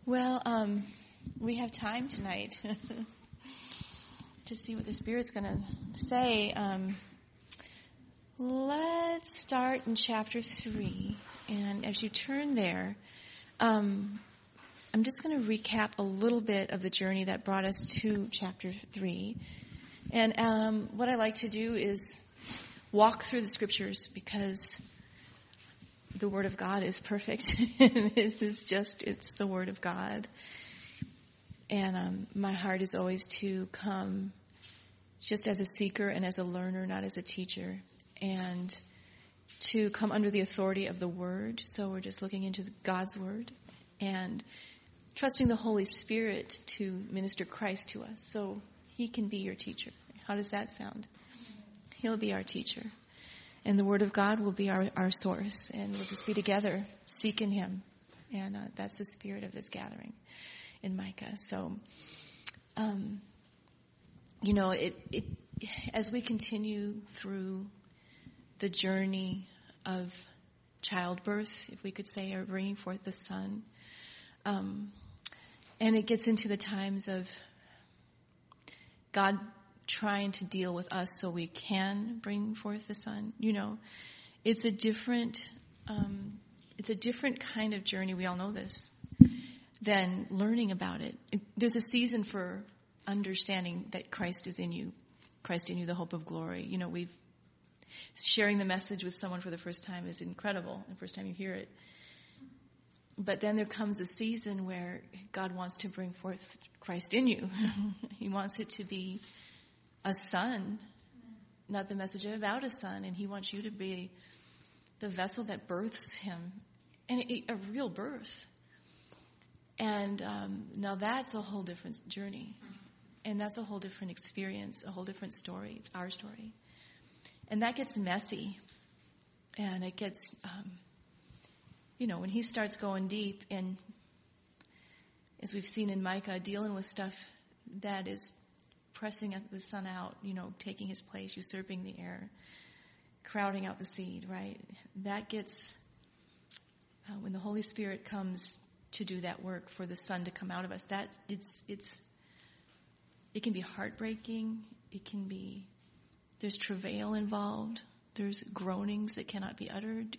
Well, we have time tonight to see what the Spirit's going to say. Let's start in chapter 3. And as you turn there, I'm just going to recap a little bit of the journey that brought us to chapter 3. And what I like to do is walk through the scriptures because the Word of God is perfect. It's the Word of God. And my heart is always to come just as a seeker and as a learner, not as a teacher. And to come under the authority of the Word. So we're just looking into God's Word and trusting the Holy Spirit to minister Christ to us so He can be your teacher. How does that sound? He'll be our teacher. And the Word of God will be our source. And we'll just be together seeking Him. And that's the spirit of this gathering in Micah. So, as we continue through the journey of childbirth, if we could say, or bringing forth the Son, and it gets into the times of God trying to deal with us so we can bring forth the Son. It's a different kind of journey. We all know this, than learning about it. There's a season for understanding that Christ is in you. Christ in you, the hope of glory. Sharing the message with someone for the first time is incredible, the first time you hear it. But then there comes a season where God wants to bring forth Christ in you. He wants it to be a son, not the message about a son, and He wants you to be the vessel that births Him, and a real birth. And now that's a whole different journey, and that's a whole different experience, a whole different story. It's our story. And that gets messy, and it gets, when He starts going deep, and as we've seen in Micah, dealing with stuff that is pressing the Son out, taking His place, usurping the air, crowding out the seed, right? That gets, when the Holy Spirit comes to do that work for the Son to come out of us, it can be heartbreaking. There's travail involved. There's groanings that cannot be uttered.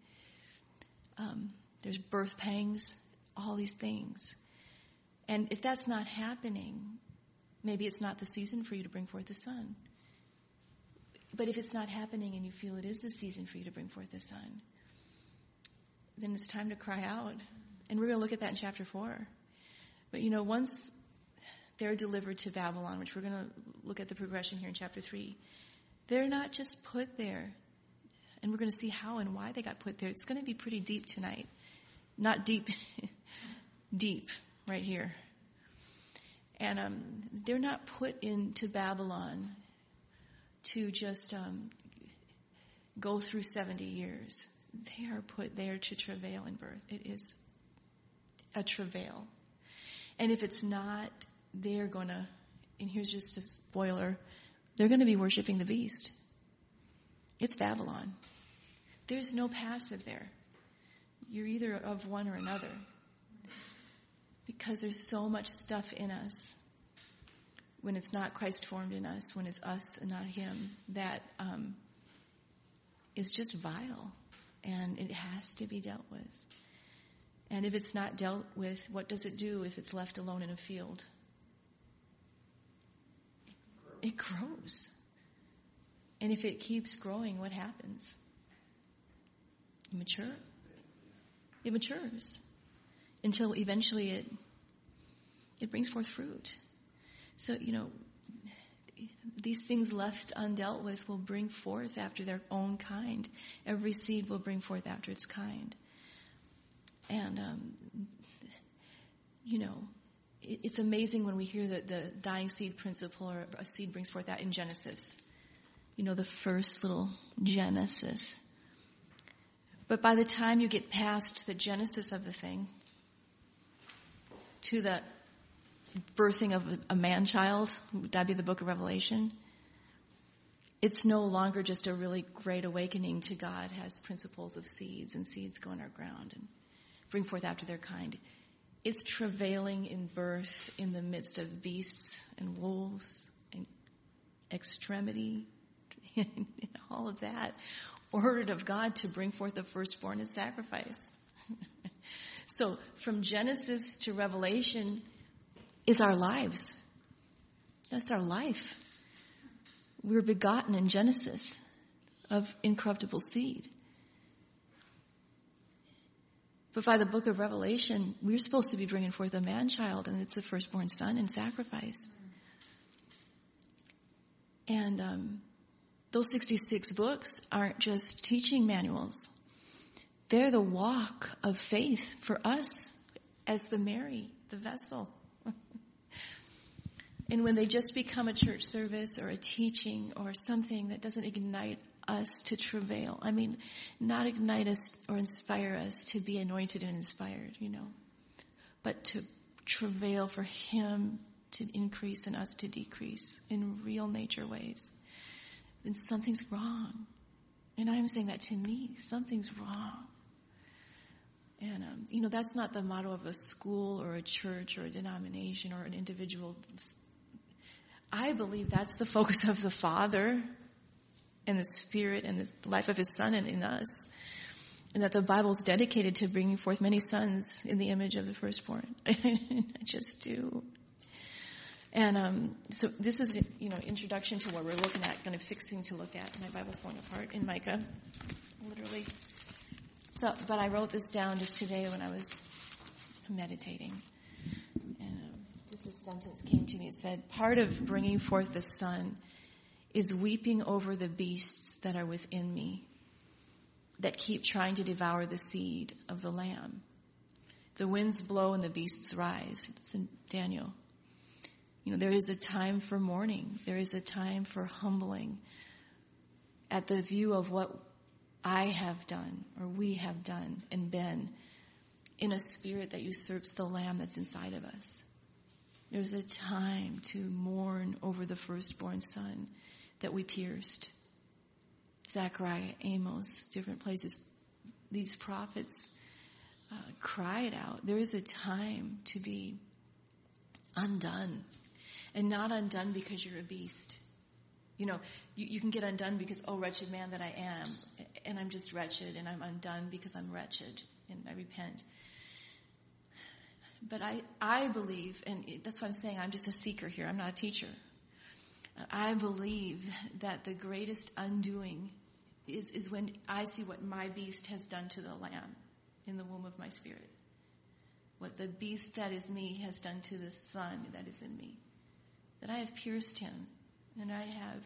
There's birth pangs, all these things. And if that's not happening, maybe it's not the season for you to bring forth the Son. But if it's not happening and you feel it is the season for you to bring forth the Son, then it's time to cry out. And we're going to look at that in chapter 4. But once they're delivered to Babylon, which we're going to look at the progression here in chapter 3, they're not just put there. And we're going to see how and why they got put there. It's going to be pretty deep tonight. Not deep, deep right here. And they're not put into Babylon to just go through 70 years. They are put there to travail in birth. It is a travail. And if it's not, they're going to, and here's just a spoiler, they're going to be worshiping the beast. It's Babylon. There's no passive there. You're either of one or another. Because there's so much stuff in us when it's not Christ formed in us, when it's us and not Him, that is just vile. And it has to be dealt with. And if it's not dealt with, what does it do if it's left alone in a field? It grows. And if it keeps growing, what happens? It matures. Until eventually it brings forth fruit. So, these things left undealt with will bring forth after their own kind. Every seed will bring forth after its kind. And, it's amazing when we hear the dying seed principle, or a seed brings forth that in Genesis. The first little Genesis. But by the time you get past the genesis of the thing, to the birthing of a man-child, that'd be the book of Revelation, it's no longer just a really great awakening to God has principles of seeds, and seeds go in our ground and bring forth after their kind. It's travailing in birth in the midst of beasts and wolves and extremity and all of that, ordered of God to bring forth the firstborn as sacrifice. So from Genesis to Revelation is our lives. That's our life. We're begotten in Genesis of incorruptible seed. But by the book of Revelation, we're supposed to be bringing forth a man-child, and it's the firstborn son in sacrifice. And those 66 books aren't just teaching manuals. They're the walk of faith for us as the Mary, the vessel. And when they just become a church service or a teaching or something that doesn't ignite us to travail, I mean, not ignite us or inspire us to be anointed and inspired, but to travail for Him to increase and us to decrease in real nature ways, then something's wrong. And I'm saying that to me, something's wrong. And, that's not the motto of a school or a church or a denomination or an individual. I believe that's the focus of the Father and the Spirit and the life of His Son and in us. And that the Bible's dedicated to bringing forth many sons in the image of the firstborn. I just do. And so this is, introduction to what we're looking at, kind of fixing to look at. My Bible's falling apart in Micah, literally. So, but I wrote this down just today when I was meditating. And this sentence came to me. It said, part of bringing forth the Son is weeping over the beasts that are within me, that keep trying to devour the seed of the Lamb. The winds blow and the beasts rise. It's in Daniel. There is a time for mourning. There is a time for humbling at the view of what I have done or we have done and been in a spirit that usurps the Lamb that's inside of us. There's a time to mourn over the firstborn son that we pierced. Zechariah, Amos, different places, these prophets cried out. There is a time to be undone. And not undone because you're a beast. You can get undone because, oh, wretched man that I am, and I'm just wretched, and I'm undone because I'm wretched, and I repent. But I believe, and that's why I'm saying I'm just a seeker here, I'm not a teacher. I believe that the greatest undoing is when I see what my beast has done to the Lamb in the womb of my spirit. What the beast that is me has done to the Son that is in me. That I have pierced him, and I have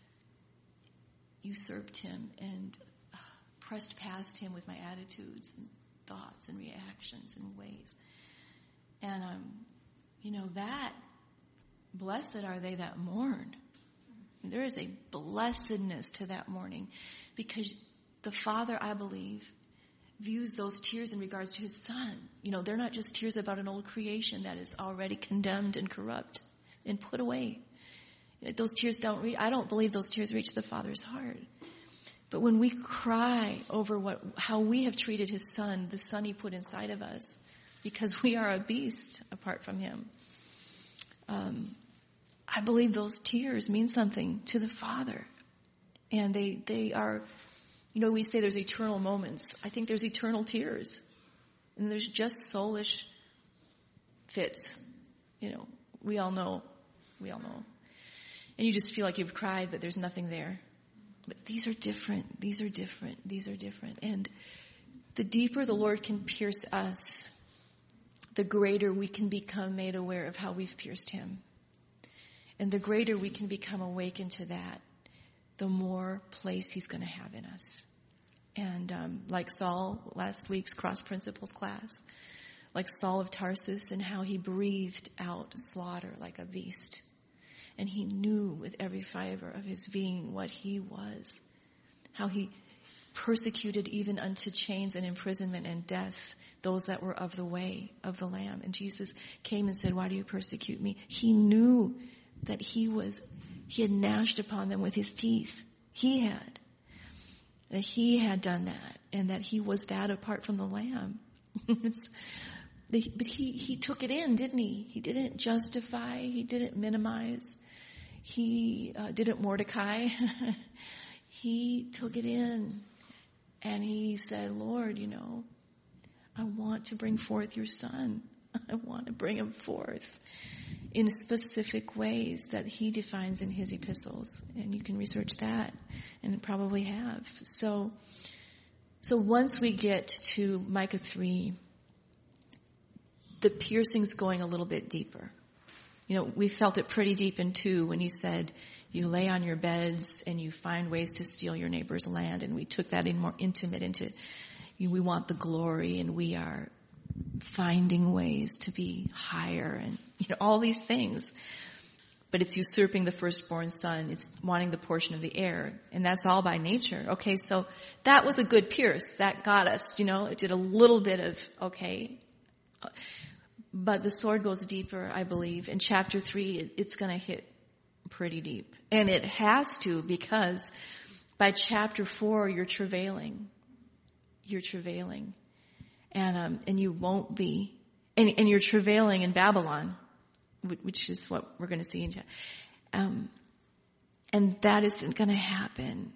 usurped him and pressed past him with my attitudes and thoughts and reactions and ways. And, that blessed are they that mourn. There is a blessedness to that mourning because the Father, I believe, views those tears in regards to His Son. They're not just tears about an old creation that is already condemned and corrupt and put away. Those tears I don't believe those tears reach the Father's heart. But when we cry over how we have treated His Son, the Son He put inside of us, because we are a beast apart from Him, I believe those tears mean something to the Father. And they are, we say there's eternal moments. I think there's eternal tears. And there's just soulish fits. We all know. And you just feel like you've cried, but there's nothing there. But these are different. And the deeper the Lord can pierce us, the greater we can become made aware of how we've pierced Him. And the greater we can become awakened to that, the more place He's going to have in us. And like Saul, last week's Cross Principles class, like Saul of Tarsus and how he breathed out slaughter like a beast. And he knew with every fiber of his being what he was. How he persecuted even unto chains and imprisonment and death those that were of the way of the Lamb. And Jesus came and said, why do you persecute me? He knew that he had gnashed upon them with his teeth. That he had done that, and that he was that apart from the Lamb. but he took it in, didn't he? He didn't justify. He didn't minimize. He didn't Mordecai. He took it in, and he said, Lord, I want to bring forth your son. I want to bring him forth in specific ways that he defines in his epistles. And you can research that, and probably have. So once we get to Micah 3, the piercing's going a little bit deeper. We felt it pretty deep in 2 when he said, you lay on your beds and you find ways to steal your neighbor's land. And we took that in more intimate into, we want the glory, and we are finding ways to be higher, and all these things. But it's usurping the firstborn son. It's wanting the portion of the heir. And that's all by nature. Okay, so that was a good pierce. That got us, it did a little bit of, okay. But the sword goes deeper, I believe. In chapter 3, it's going to hit pretty deep. And it has to, because by chapter 4, you're travailing. You're travailing. And you won't be. And you're travailing in Babylon, which is what we're going to see in and that isn't going to happen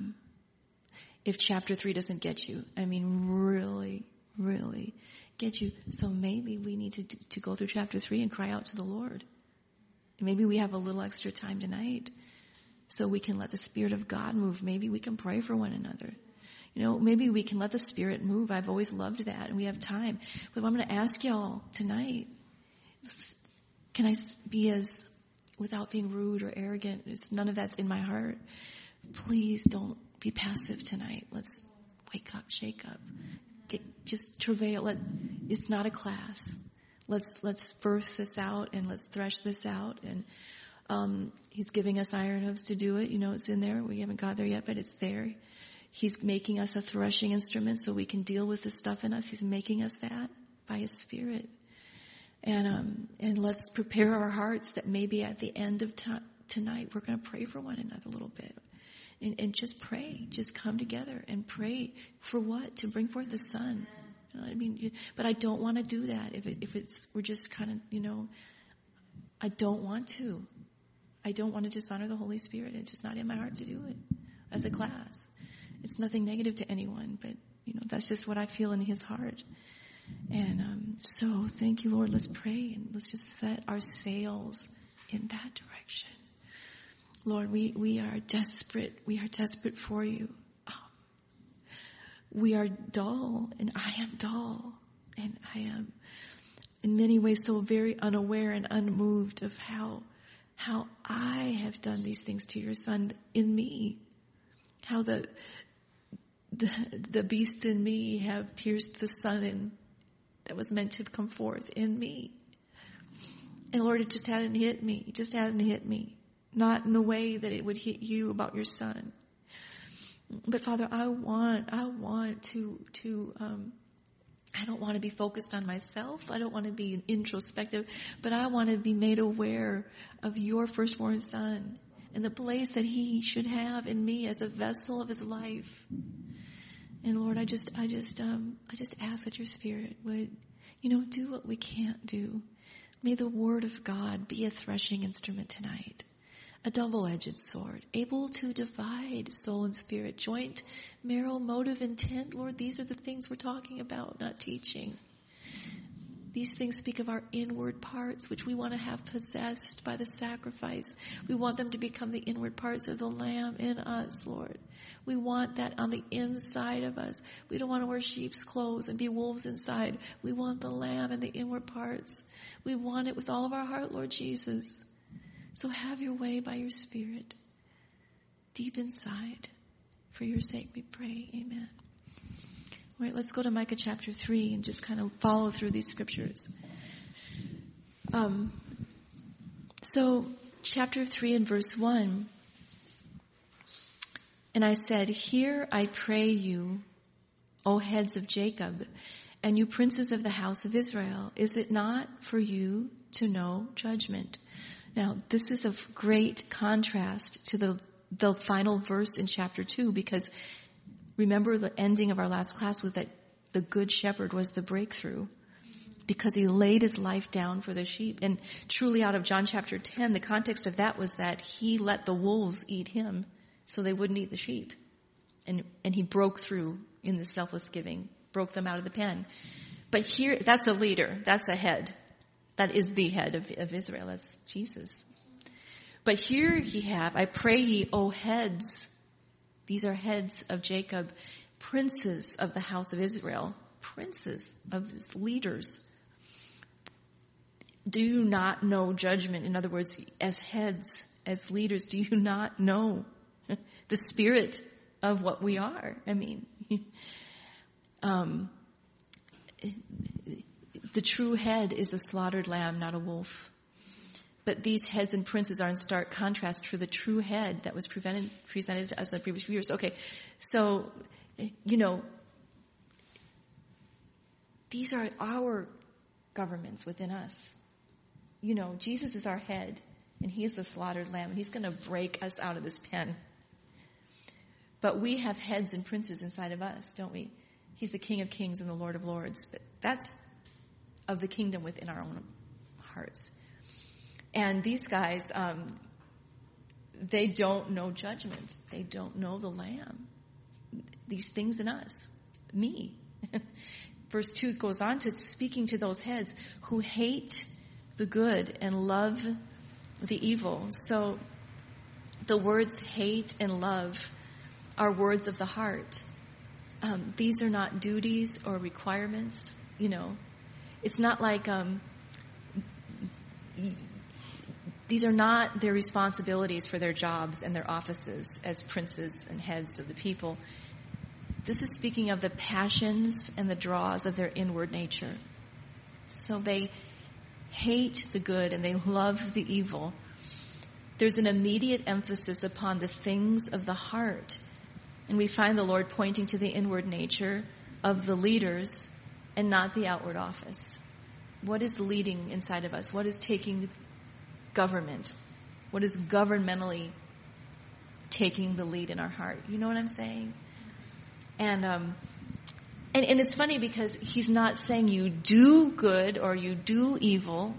if chapter 3 doesn't get you. I mean, really, really get you. So maybe we need to go through chapter 3 and cry out to the Lord. Maybe we have a little extra time tonight so we can let the Spirit of God move. Maybe we can pray for one another. Maybe we can let the Spirit move. I've always loved that, and we have time. But I'm going to ask y'all tonight, can I be without being rude or arrogant? None of that's in my heart. Please don't be passive tonight. Let's wake up, shake up. Just travail. It's not a class. Let's birth this out, and let's thresh this out. And he's giving us iron hooves to do it. It's in there. We haven't got there yet, but it's there. He's making us a threshing instrument so we can deal with the stuff in us. He's making us that by his Spirit. And let's prepare our hearts that maybe at the end of tonight we're going to pray for one another a little bit. And just pray. Just come together and pray for what? To bring forth the Son. But I don't want to do that we're just kind of, I don't want to. I don't want to dishonor the Holy Spirit. It's just not in my heart to do it as a class. It's nothing negative to anyone, but, that's just what I feel in his heart. And so thank you, Lord. Let's pray, and let's just set our sails in that direction. Lord, we are desperate. We are desperate for you. We are dull, and I am dull, and I am in many ways so very unaware and unmoved of how I have done these things to your Son in me. How the beasts in me have pierced the Son that was meant to come forth in me. And Lord, it just hadn't hit me. It just hadn't hit me. Not in the way that it would hit you about your Son. But Father, I want to I don't want to be focused on myself. I don't want to be introspective, but I want to be made aware of your firstborn Son and the place that he should have in me as a vessel of his life. And Lord, I just ask that your Spirit would, do what we can't do. May the Word of God be a threshing instrument tonight, a double-edged sword, able to divide soul and spirit, joint, marrow, motive, intent. Lord, these are the things we're talking about, not teaching. These things speak of our inward parts, which we want to have possessed by the sacrifice. We want them to become the inward parts of the Lamb in us, Lord. We want that on the inside of us. We don't want to wear sheep's clothes and be wolves inside. We want the Lamb in the inward parts. We want it with all of our heart, Lord Jesus. So have your way by your Spirit, deep inside. For your sake we pray. Amen. All right, let's go to Micah chapter 3 and just kind of follow through these scriptures. So chapter 3 and verse 1. And I said, "Hear, I pray you, O heads of Jacob, and you princes of the house of Israel. Is it not for you to know judgment?" Now, this is of great contrast to the final verse in chapter 2, because remember the ending of our last class was that the good shepherd was the breakthrough. because he laid his life down for the sheep. And truly out of John chapter 10, the context of that was that he let the wolves eat him so they wouldn't eat the sheep. And he broke through in the selfless giving, broke them out of the pen. But here, that's a leader. That's a head. That is the head of Israel. That's Jesus. But here ye have, I pray ye, O heads. These are heads of Jacob, princes of the house of Israel, princes of his leaders. Do you not know judgment? In other words, as heads, as leaders, do you not know the spirit of what we are? I mean, the true head is a slaughtered lamb, not a wolf. But these heads and princes are in stark contrast for the true head that was presented to us in the previous few years. Okay, so, these are our governments within us. Jesus is our head, and he is the slaughtered lamb, and he's going to break us out of this pen. But we have heads and princes inside of us, don't we? He's the King of Kings and the Lord of Lords, but that's of the kingdom within our own hearts. And these guys, they don't know judgment. They don't know the Lamb. These things in us, me. Verse 2 goes on to speaking to those heads who hate the good and love the evil. So the words hate and love are words of the heart. These are not duties or requirements, It's not like these are not their responsibilities for their jobs and their offices as princes and heads of the people. This is speaking of the passions and the draws of their inward nature. So they hate the good and they love the evil. There's an immediate emphasis upon the things of the heart. And we find the Lord pointing to the inward nature of the leaders and not the outward office. What is leading inside of us? What is taking government? What is governmentally taking the lead in our heart? You know what I'm saying? And it's funny because he's not saying you do good or you do evil,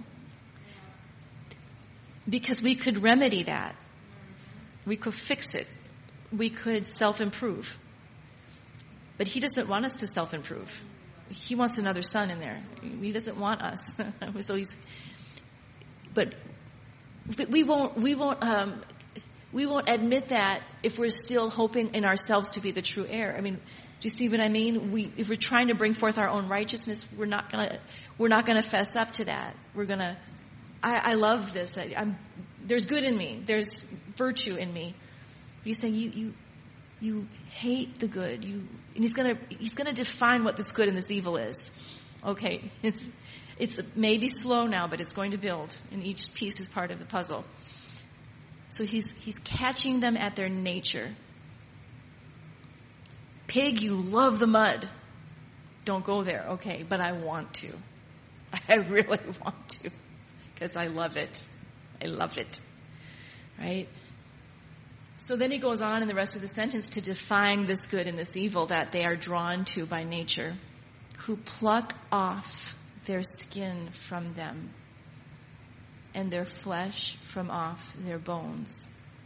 because we could remedy that. We could fix it. We could self-improve. But he doesn't want us to self-improve. He wants another son in there. He doesn't want us. So but we won't admit that if we're still hoping in ourselves to be the true heir. I mean, do you see what I mean? If we're trying to bring forth our own righteousness, we're not gonna fess up to that. We're gonna, I love this. There's good in me. There's virtue in me. But he's saying you hate the good. And he's gonna define what this good and this evil is. Okay, it's maybe slow now, but it's going to build, and each piece is part of the puzzle. So he's catching them at their nature. Pig, you love the mud. Don't go there. Okay, but I want to. I really want to, because I love it. I love it. Right? So then he goes on in the rest of the sentence to define this good and this evil that they are drawn to by nature, who pluck off their skin from them and their flesh from off their bones.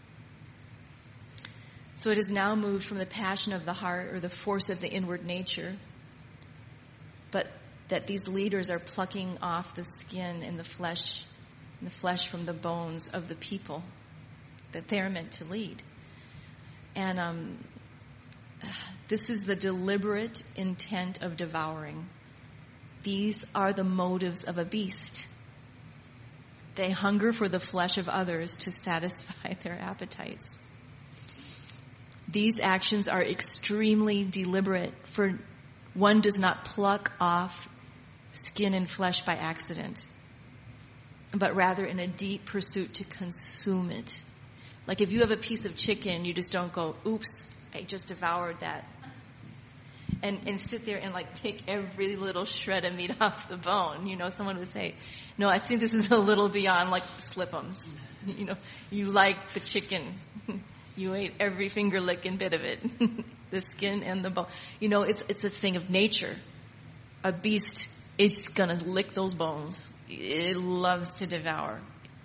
So it has now moved from the passion of the heart or the force of the inward nature, but that these leaders are plucking off the skin and the flesh from the bones of the people that they're meant to lead. And this is the deliberate intent of devouring. These are the motives of a beast. They hunger for the flesh of others to satisfy their appetites. These actions are extremely deliberate, for one does not pluck off skin and flesh by accident, but rather in a deep pursuit to consume it. Like if you have a piece of chicken, you just don't go, oops, I just devoured that. And sit there and like pick every little shred of meat off the bone. Someone would say, no, I think this is a little beyond like slip-ums. You like the chicken. You ate every finger licking bit of it. The skin and the bone. It's a thing of nature. A beast It's going to lick those bones. It loves to devour.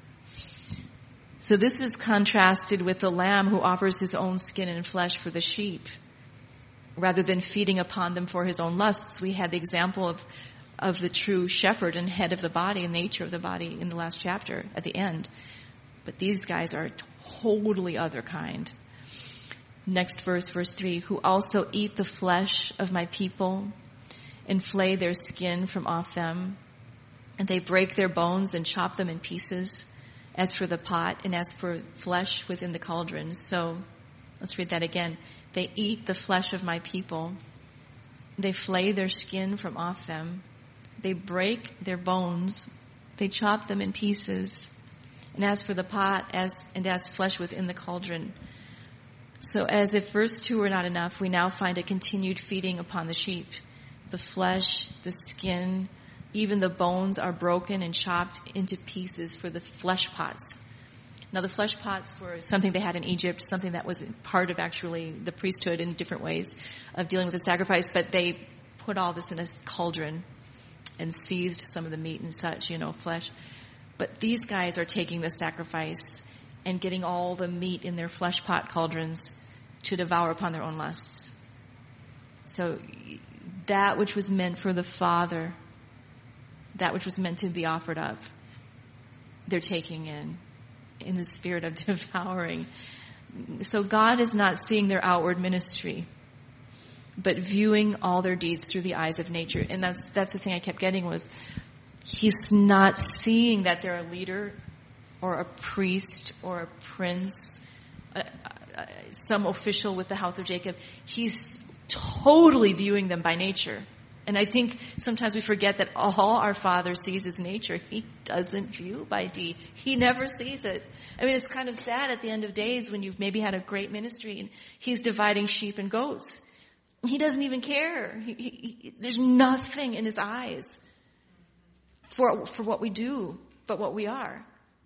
So this is contrasted with the lamb who offers his own skin and flesh for the sheep. Rather than feeding upon them for his own lusts, we had the example of the true shepherd and head of the body and nature of the body in the last chapter at the end. But these guys are totally other kind. Next verse 3, who also eat the flesh of my people and flay their skin from off them. And they break their bones and chop them in pieces, as for the pot and as for flesh within the cauldron. So let's read that again. They eat the flesh of my people. They flay their skin from off them. They break their bones. They chop them in pieces. And as for the pot, as flesh within the cauldron. So as if verse 2 were not enough, we now find a continued feeding upon the sheep. The flesh, the skin, even the bones are broken and chopped into pieces for the flesh pots. Now the flesh pots were something they had in Egypt, something that was part of actually the priesthood in different ways of dealing with the sacrifice, but they put all this in a cauldron and seethed some of the meat and such, flesh. But these guys are taking the sacrifice and getting all the meat in their flesh pot cauldrons to devour upon their own lusts. So that which was meant for the Father, that which was meant to be offered up, they're taking in the spirit of devouring. So God is not seeing their outward ministry, but viewing all their deeds through the eyes of nature. And that's the thing I kept getting was, he's not seeing that they're a leader or a priest or a prince, some official with the house of Jacob. He's totally viewing them by nature. And I think sometimes we forget that all our Father sees is nature. He doesn't view by deed. He never sees it. I mean, it's kind of sad at the end of days when you've maybe had a great ministry and he's dividing sheep and goats. He doesn't even care. There's nothing in his eyes for what we do, but what we are.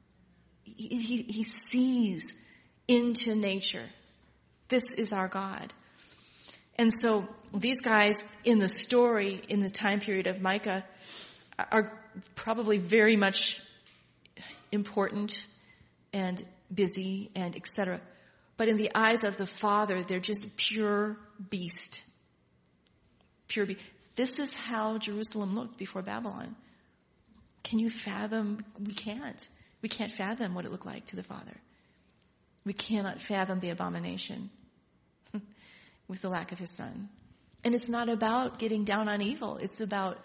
He sees into nature. This is our God. And so these guys in the story, in the time period of Micah, are probably very much important and busy and etc. But in the eyes of the Father, they're just pure beast. Pure beast. This is how Jerusalem looked before Babylon. Can you fathom? We can't. We can't fathom what it looked like to the Father. We cannot fathom the abomination with the lack of his Son. And it's not about getting down on evil. It's about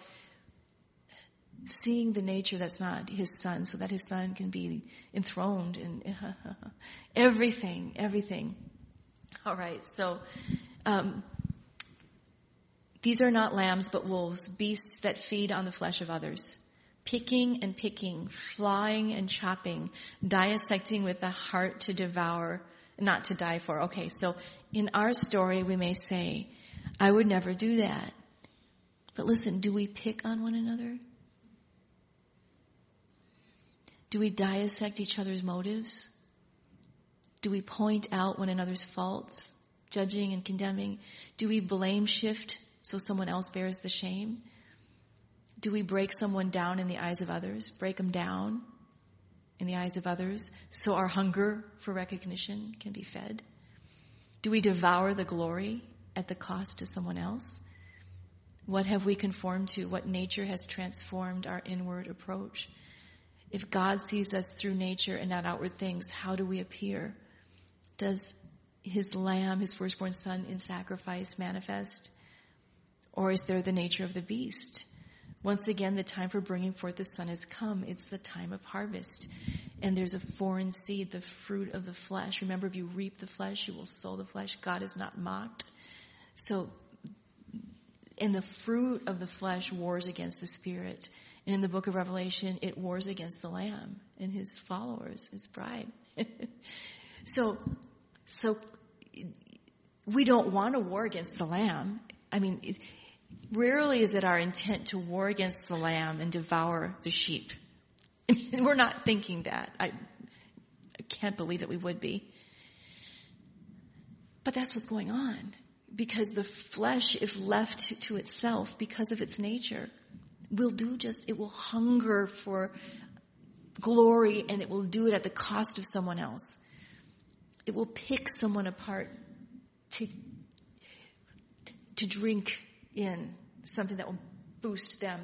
seeing the nature that's not his Son so that his Son can be enthroned and everything. All right, so these are not lambs but wolves, beasts that feed on the flesh of others. Picking and picking, flying and chopping, dissecting with the heart to devour, not to die for. Okay, so in our story we may say, I would never do that. But listen, do we pick on one another? Do we dissect each other's motives? Do we point out one another's faults, judging and condemning? Do we blame shift so someone else bears the shame? Do we break someone down in the eyes of others? Break them down in the eyes of others so our hunger for recognition can be fed? Do we devour the glory at the cost to someone else? What have we conformed to? What nature has transformed our inward approach? If God sees us through nature and not outward things, how do we appear? Does his lamb, his firstborn son in sacrifice manifest? Or is there the nature of the beast? Once again, the time for bringing forth the Son has come. It's the time of harvest. And there's a foreign seed, the fruit of the flesh. Remember, if you reap the flesh, you will sow the flesh. God is not mocked. So, and the fruit of the flesh wars against the Spirit. And in the book of Revelation, it wars against the Lamb and his followers, his bride. So we don't want to war against the Lamb. I mean, rarely is it our intent to war against the Lamb and devour the sheep. We're not thinking that. I can't believe that we would be. But that's what's going on. Because the flesh, if left to itself, because of its nature, it will hunger for glory, and it will do it at the cost of someone else. It will pick someone apart to drink in something that will boost them.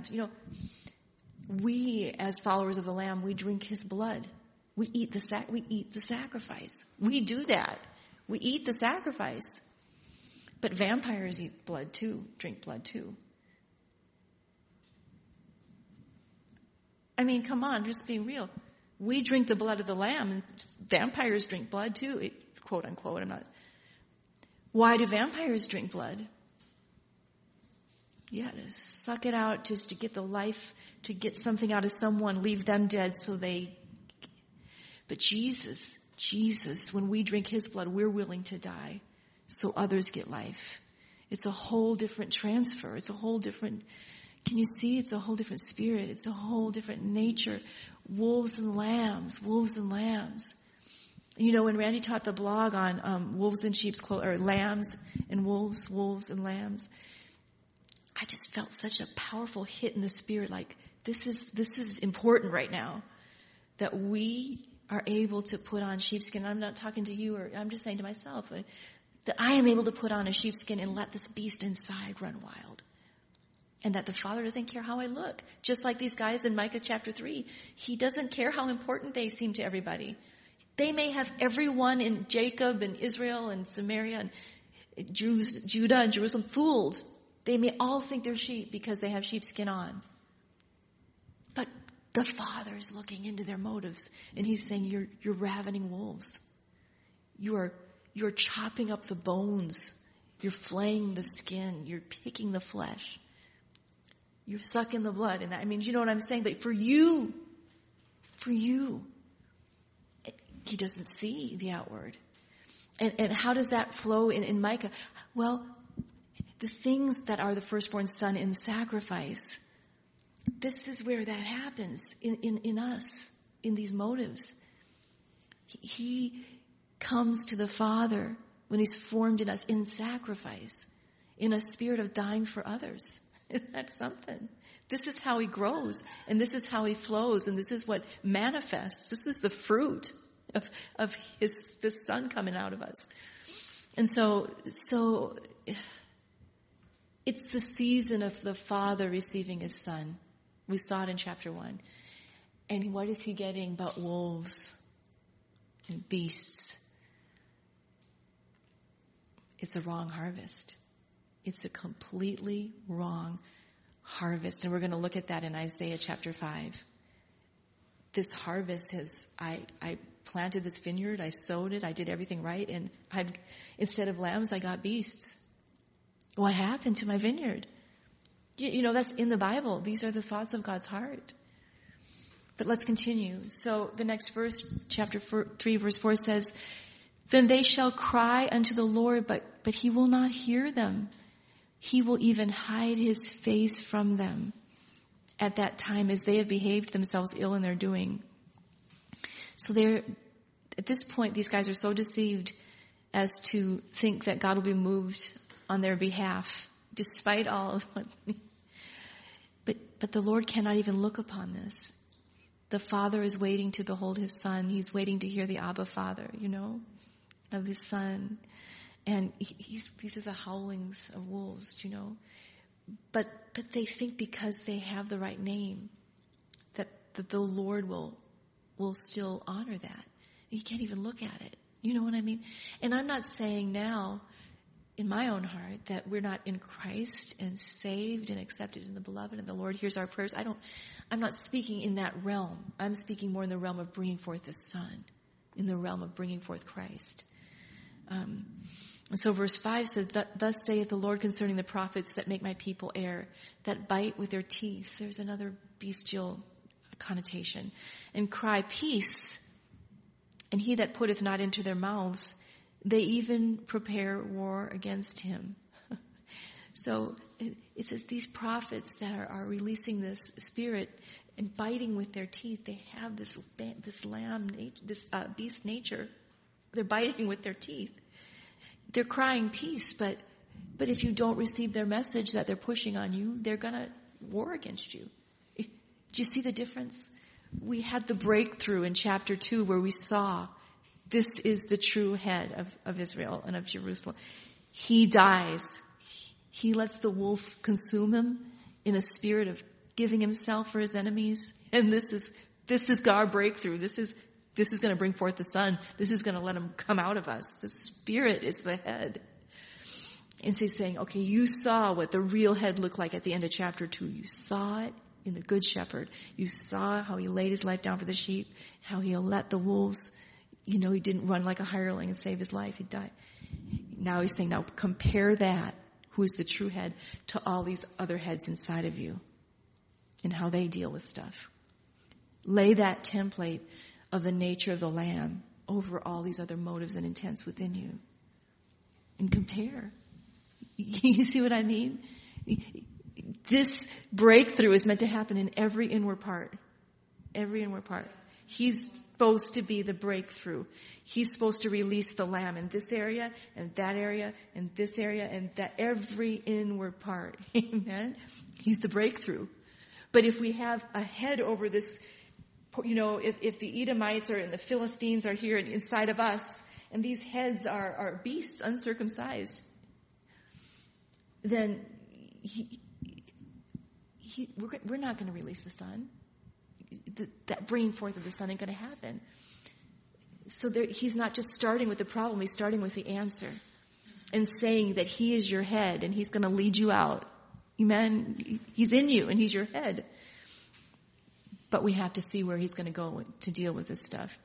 We as followers of the Lamb, we drink his blood. We eat the sacrifice. We do that. We eat the sacrifice. But vampires eat blood too, drink blood too. I mean, come on, just be real. We drink the blood of the Lamb, and vampires drink blood too, quote unquote. Why do vampires drink blood? Yeah, to suck it out, just to get the life, to get something out of someone, leave them dead But Jesus, when we drink his blood, we're willing to die so others get life. It's a whole different transfer. It's a whole different, can you see? It's a whole different spirit. It's a whole different nature. Wolves and lambs. When Randy taught the blog on wolves in sheep's clothing, or lambs and wolves and lambs, I just felt such a powerful hit in the spirit. Like, this is important right now, that we are able to put on sheepskin. I'm not talking to you, or I'm just saying to myself that I am able to put on a sheepskin and let this beast inside run wild. And that the Father doesn't care how I look. Just like these guys in Micah chapter 3. He doesn't care how important they seem to everybody. They may have everyone in Jacob and Israel and Samaria and Judah and Jerusalem fooled. They may all think they're sheep because they have sheepskin on. But the Father's looking into their motives, and he's saying, you're ravening wolves. You're chopping up the bones. You're flaying the skin. You're picking the flesh. You're sucking the blood. And I mean, you know what I'm saying? But for you, he doesn't see the outward. And how does that flow in Micah? Well, the things that are the firstborn son in sacrifice, this is where that happens in us, in these motives. He comes to the Father when he's formed in us in sacrifice, in a spirit of dying for others. Isn't that something? This is how he grows, and this is how he flows, and this is what manifests. This is the fruit of this son coming out of us. And so it's the season of the Father receiving his Son. We saw it in chapter 1. And what is he getting but wolves and beasts? It's a wrong harvest. It's a completely wrong harvest. And we're going to look at that in Isaiah chapter 5. This harvest I planted this vineyard, I sowed it, I did everything right, and instead of lambs, I got beasts. What happened to my vineyard? That's in the Bible. These are the thoughts of God's heart. But let's continue. So the next verse, chapter 3, verse 4 says, "Then they shall cry unto the Lord, but he will not hear them. He will even hide his face from them at that time, as they have behaved themselves ill in their doing." So at this point, these guys are so deceived as to think that God will be moved on their behalf, despite all of what. But the Lord cannot even look upon this. The Father is waiting to behold his Son. He's waiting to hear the Abba Father, of his Son. And these are the howlings of wolves, But they think because they have the right name that the Lord will still honor that. He can't even look at it. You know what I mean? And I'm not saying now, in my own heart, that we're not in Christ and saved and accepted in the Beloved and the Lord hears our prayers. I'm not speaking in that realm. I'm speaking more in the realm of bringing forth the Son, in the realm of bringing forth Christ. And so verse 5 says, "Thus saith the Lord concerning the prophets that make my people err, that bite with their teeth." There's another bestial connotation. "And cry, peace. And he that putteth not into their mouths, they even prepare war against him." So it says these prophets that are releasing this spirit and biting with their teeth, they have this beast nature. They're biting with their teeth. They're crying peace, but if you don't receive their message that they're pushing on you, they're gonna war against you. Do you see the difference? We had the breakthrough in chapter 2 where we saw this is the true head of Israel and of Jerusalem. He dies. He lets the wolf consume him in a spirit of giving himself for his enemies. And this is our breakthrough. This is going to bring forth the Son. This is going to let him come out of us. The Spirit is the head. And so he's saying, okay, you saw what the real head looked like at the end of chapter 2. You saw it in the Good Shepherd. You saw how he laid his life down for the sheep, how he let the wolves, he didn't run like a hireling and save his life. He died. Now he's saying, now compare that, who is the true head, to all these other heads inside of you and how they deal with stuff. Lay that template of the nature of the Lamb over all these other motives and intents within you. And compare. You see what I mean? This breakthrough is meant to happen in every inward part. Every inward part. He's supposed to be the breakthrough. He's supposed to release the Lamb in this area, and that area, and this area, and that every inward part. Amen? He's the breakthrough. But if we have a head over this, if the Edomites and the Philistines are here inside of us, and these heads are beasts, uncircumcised, then we're not going to release the Son. That bringing forth of the Son ain't going to happen. So he's not just starting with the problem, he's starting with the answer. And saying that he is your head and he's going to lead you out. Amen? He's in you and he's your head. But we have to see where he's going to go to deal with this stuff.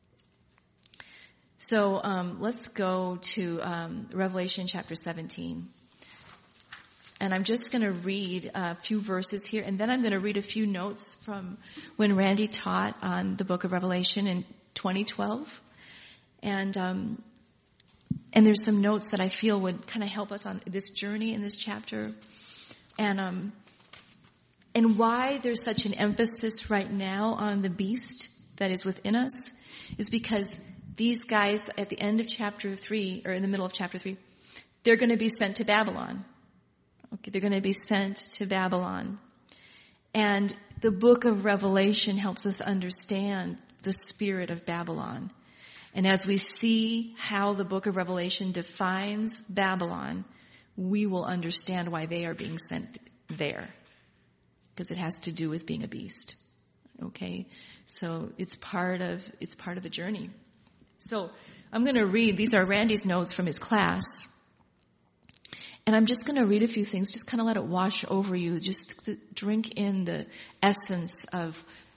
So let's go to Revelation chapter 17. And I'm just going to read a few verses here, and then I'm going to read a few notes from when Randy taught on the book of Revelation in 2012. And there's some notes that I feel would kind of help us on this journey in this chapter. And why there's such an emphasis right now on the beast that is within us is because these guys at the end of chapter 3, or in the middle of chapter 3, they're going to be sent to Babylon. Okay, they're going to be sent to Babylon. And the book of Revelation helps us understand the spirit of Babylon. And as we see how the book of Revelation defines Babylon, we will understand why they are being sent there. Because it has to do with being a beast. Okay? So it's part of the journey. So I'm going to read, these are Randy's notes from his class. And I'm just going to read a few things, just kind of let it wash over you, just to drink in the essence of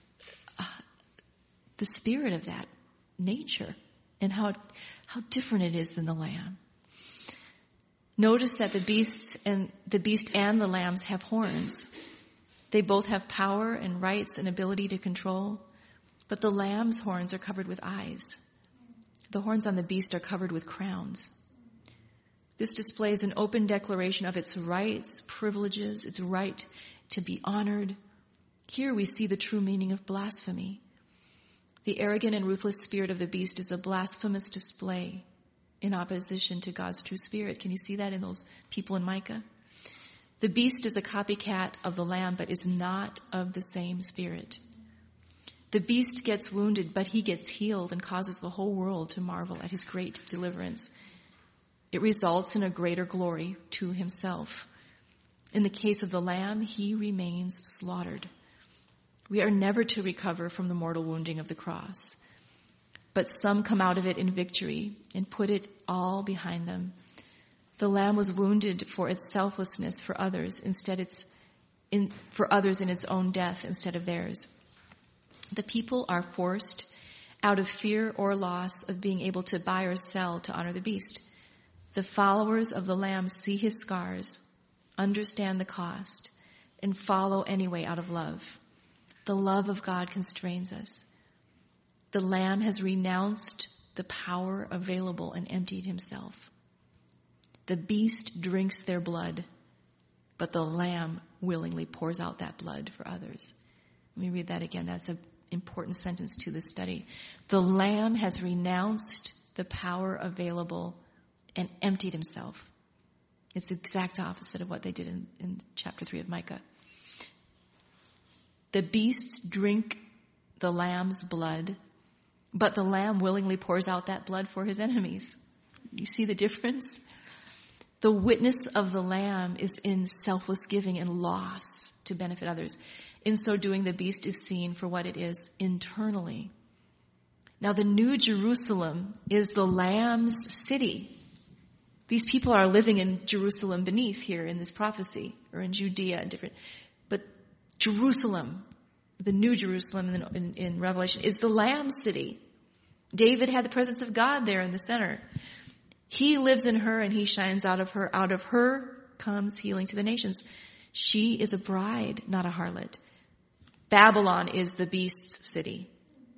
the spirit of that nature and how different it is than the Lamb. Notice that the beast and the lambs have horns. They both have power and rights and ability to control, but the lamb's horns are covered with eyes. The horns on the beast are covered with crowns. This displays an open declaration of its rights, privileges, its right to be honored. Here we see the true meaning of blasphemy. The arrogant and ruthless spirit of the beast is a blasphemous display in opposition to God's true spirit. Can you see that in those people in Micah? The beast is a copycat of the Lamb, but is not of the same spirit. The beast gets wounded, but he gets healed and causes the whole world to marvel at his great deliverance. It results in a greater glory to himself. In the case of the Lamb, he remains slaughtered. We are never to recover from the mortal wounding of the cross. But some come out of it in victory and put it all behind them. The Lamb was wounded for its selflessness for others in its own death instead of theirs. The people are forced out of fear or loss of being able to buy or sell to honor the beast. The followers of the Lamb see his scars, understand the cost, and follow anyway out of love. The love of God constrains us. The Lamb has renounced the power available and emptied himself. The beast drinks their blood, but the Lamb willingly pours out that blood for others. Let me read that again. That's an important sentence to this study. The Lamb has renounced the power available and emptied himself. It's the exact opposite of what they did in chapter 3 of Micah. The beasts drink the lamb's blood, but the lamb willingly pours out that blood for his enemies. You see the difference? The witness of the lamb is in selfless giving and loss to benefit others. In so doing, the beast is seen for what it is internally. Now, the New Jerusalem is the Lamb's city. These people are living in Jerusalem beneath here in this prophecy, or in Judea and different. But Jerusalem, the New Jerusalem in Revelation, is the Lamb's city. David had the presence of God there in the center. He lives in her and he shines out of her. Out of her comes healing to the nations. She is a bride, not a harlot. Babylon is the beast's city.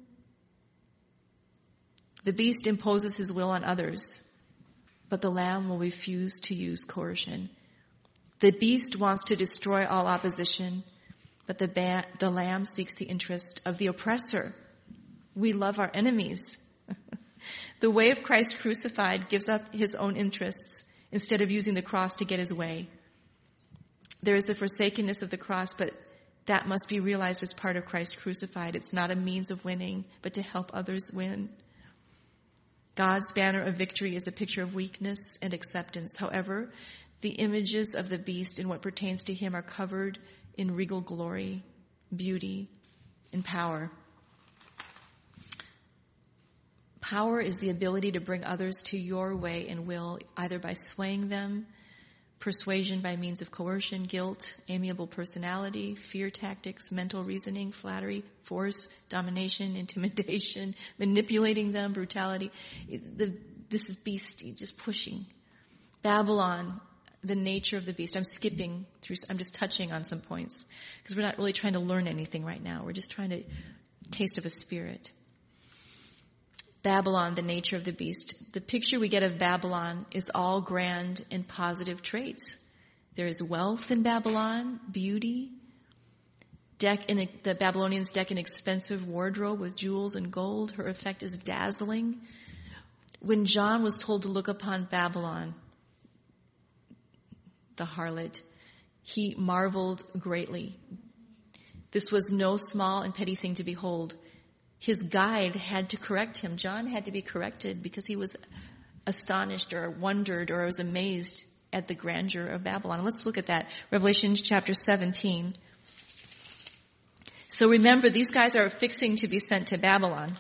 The beast imposes his will on others, but the lamb will refuse to use coercion. The beast wants to destroy all opposition, but the lamb seeks the interest of the oppressor. We love our enemies. The way of Christ crucified gives up his own interests instead of using the cross to get his way. There is the forsakenness of the cross, but that must be realized as part of Christ crucified. It's not a means of winning, but to help others win. God's banner of victory is a picture of weakness and acceptance. However, the images of the beast in what pertains to him are covered in regal glory, beauty, and power. Power is the ability to bring others to your way and will, either by swaying them, persuasion by means of coercion, guilt, amiable personality, fear tactics, mental reasoning, flattery, force, domination, intimidation, manipulating them, brutality. This is beast, just pushing. Babylon, the nature of the beast. I'm skipping through, I'm just touching on some points because we're not really trying to learn anything right now. We're just trying to taste of a spirit. Babylon, the nature of the beast. The picture we get of Babylon is all grand and positive traits. There is wealth in Babylon, beauty. The Babylonians deck an expensive wardrobe with jewels and gold. Her effect is dazzling. When John was told to look upon Babylon, the harlot, he marveled greatly. This was no small and petty thing to behold. His guide had to correct him. John had to be corrected because he was astonished or wondered or was amazed at the grandeur of Babylon. Let's look at that. Revelation chapter 17. So remember, these guys are fixing to be sent to Babylon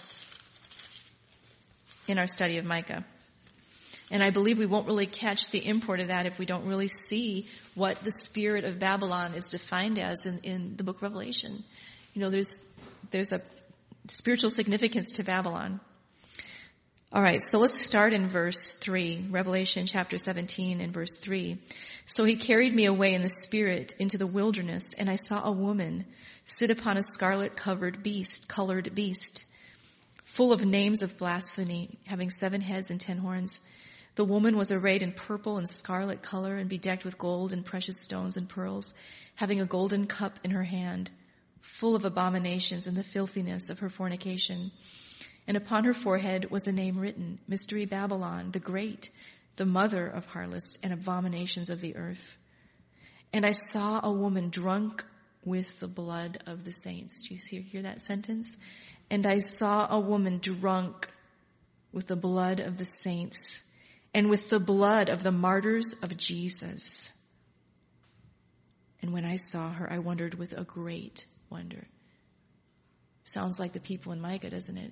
in our study of Micah. And I believe we won't really catch the import of that if we don't really see what the spirit of Babylon is defined as in the book of Revelation. You know, there's a spiritual significance to Babylon. All right, so let's start in verse 3, Revelation chapter 17 and verse 3. So he carried me away in the spirit into the wilderness, and I saw a woman sit upon a colored beast, full of names of blasphemy, having 7 heads and 10 horns. The woman was arrayed in purple and scarlet color and bedecked with gold and precious stones and pearls, having a golden cup in her hand, full of abominations and the filthiness of her fornication. And upon her forehead was a name written, Mystery Babylon, the Great, the mother of harlots and abominations of the earth. And I saw a woman drunk with the blood of the saints. Do you hear that sentence? And I saw a woman drunk with the blood of the saints and with the blood of the martyrs of Jesus. And when I saw her, I wondered with a great wonder. Sounds like the people in Micah, doesn't it?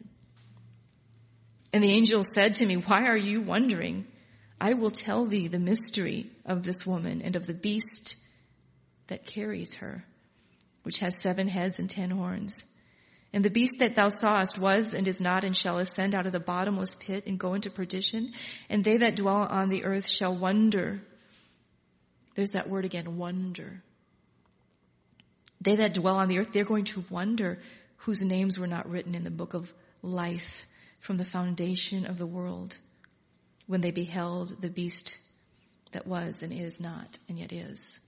And the angel said to me, why are you wondering? I will tell thee the mystery of this woman and of the beast that carries her, which has 7 heads and 10 horns. And the beast that thou sawest was and is not and shall ascend out of the bottomless pit and go into perdition. And they that dwell on the earth shall wonder. There's that word again, wonder. They that dwell on the earth, they're going to wonder whose names were not written in the book of life from the foundation of the world when they beheld the beast that was and is not and yet is.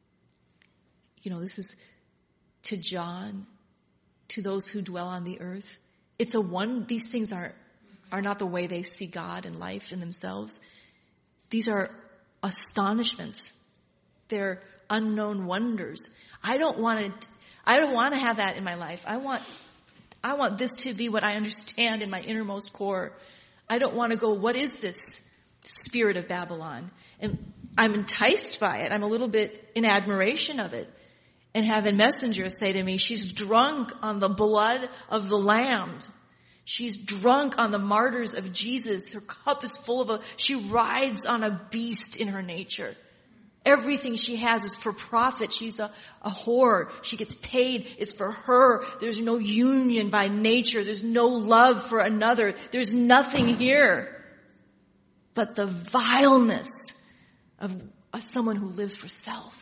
You know, this is to John, to those who dwell on the earth. These things are not the way they see God and life in themselves. These are astonishments. They're unknown wonders. I I don't want to have that in my life. I want this to be what I understand in my innermost core. I don't want to go, what is this spirit of Babylon? And I'm enticed by it. I'm a little bit in admiration of it. And have a messenger say to me, she's drunk on the blood of the Lamb. She's drunk on the martyrs of Jesus. Her cup is full of she rides on a beast in her nature. Everything she has is for profit. She's a whore. She gets paid. It's for her. There's no union by nature. There's no love for another. There's nothing here but the vileness of someone who lives for self.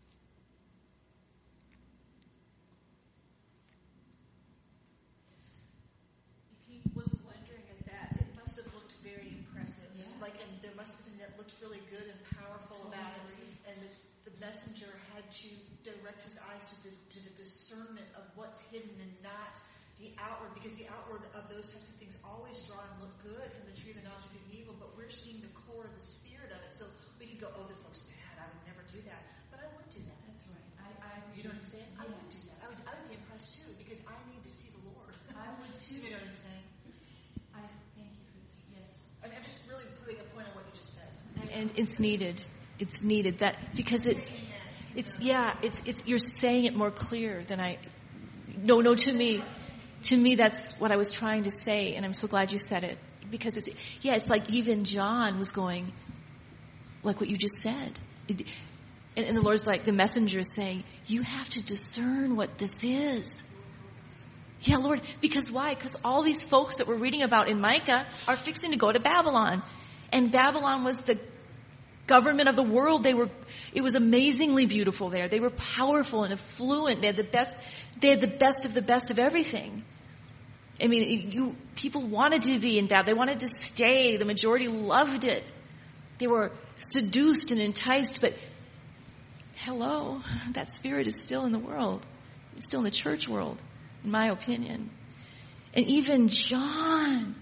Messenger had to direct his eyes to the discernment of what's hidden and not the outward, because the outward of those types of things always draw and look good from the tree of the knowledge of good and evil, but we're seeing the core of the spirit of it. So we can go, oh, this looks bad. I would never do that. But I would do that. That's right. You know what I'm saying? Yes. I would do that. I would be impressed too, because I need to see the Lord. I would too. You know what I'm saying? I thank you for this. Yes. I mean, I'm just really putting a point on what you just said. And it's needed. It's needed that because it's you're saying it more clear than to me that's what I was trying to say, and I'm so glad you said it, because it's like even John was going like what you just said, and the Lord's like, the messenger is saying, you have to discern what this is. Yeah, Lord, because why? Because all these folks that we're reading about in Micah are fixing to go to Babylon, and Babylon was the government of the world. It was amazingly beautiful there. They were powerful and affluent. They had the best of the best of everything. I mean, people wanted to be in Babylon. They wanted to stay. The majority loved it. They were seduced and enticed, but hello, that spirit is still in the world. It's still in the church world, in my opinion. And even John,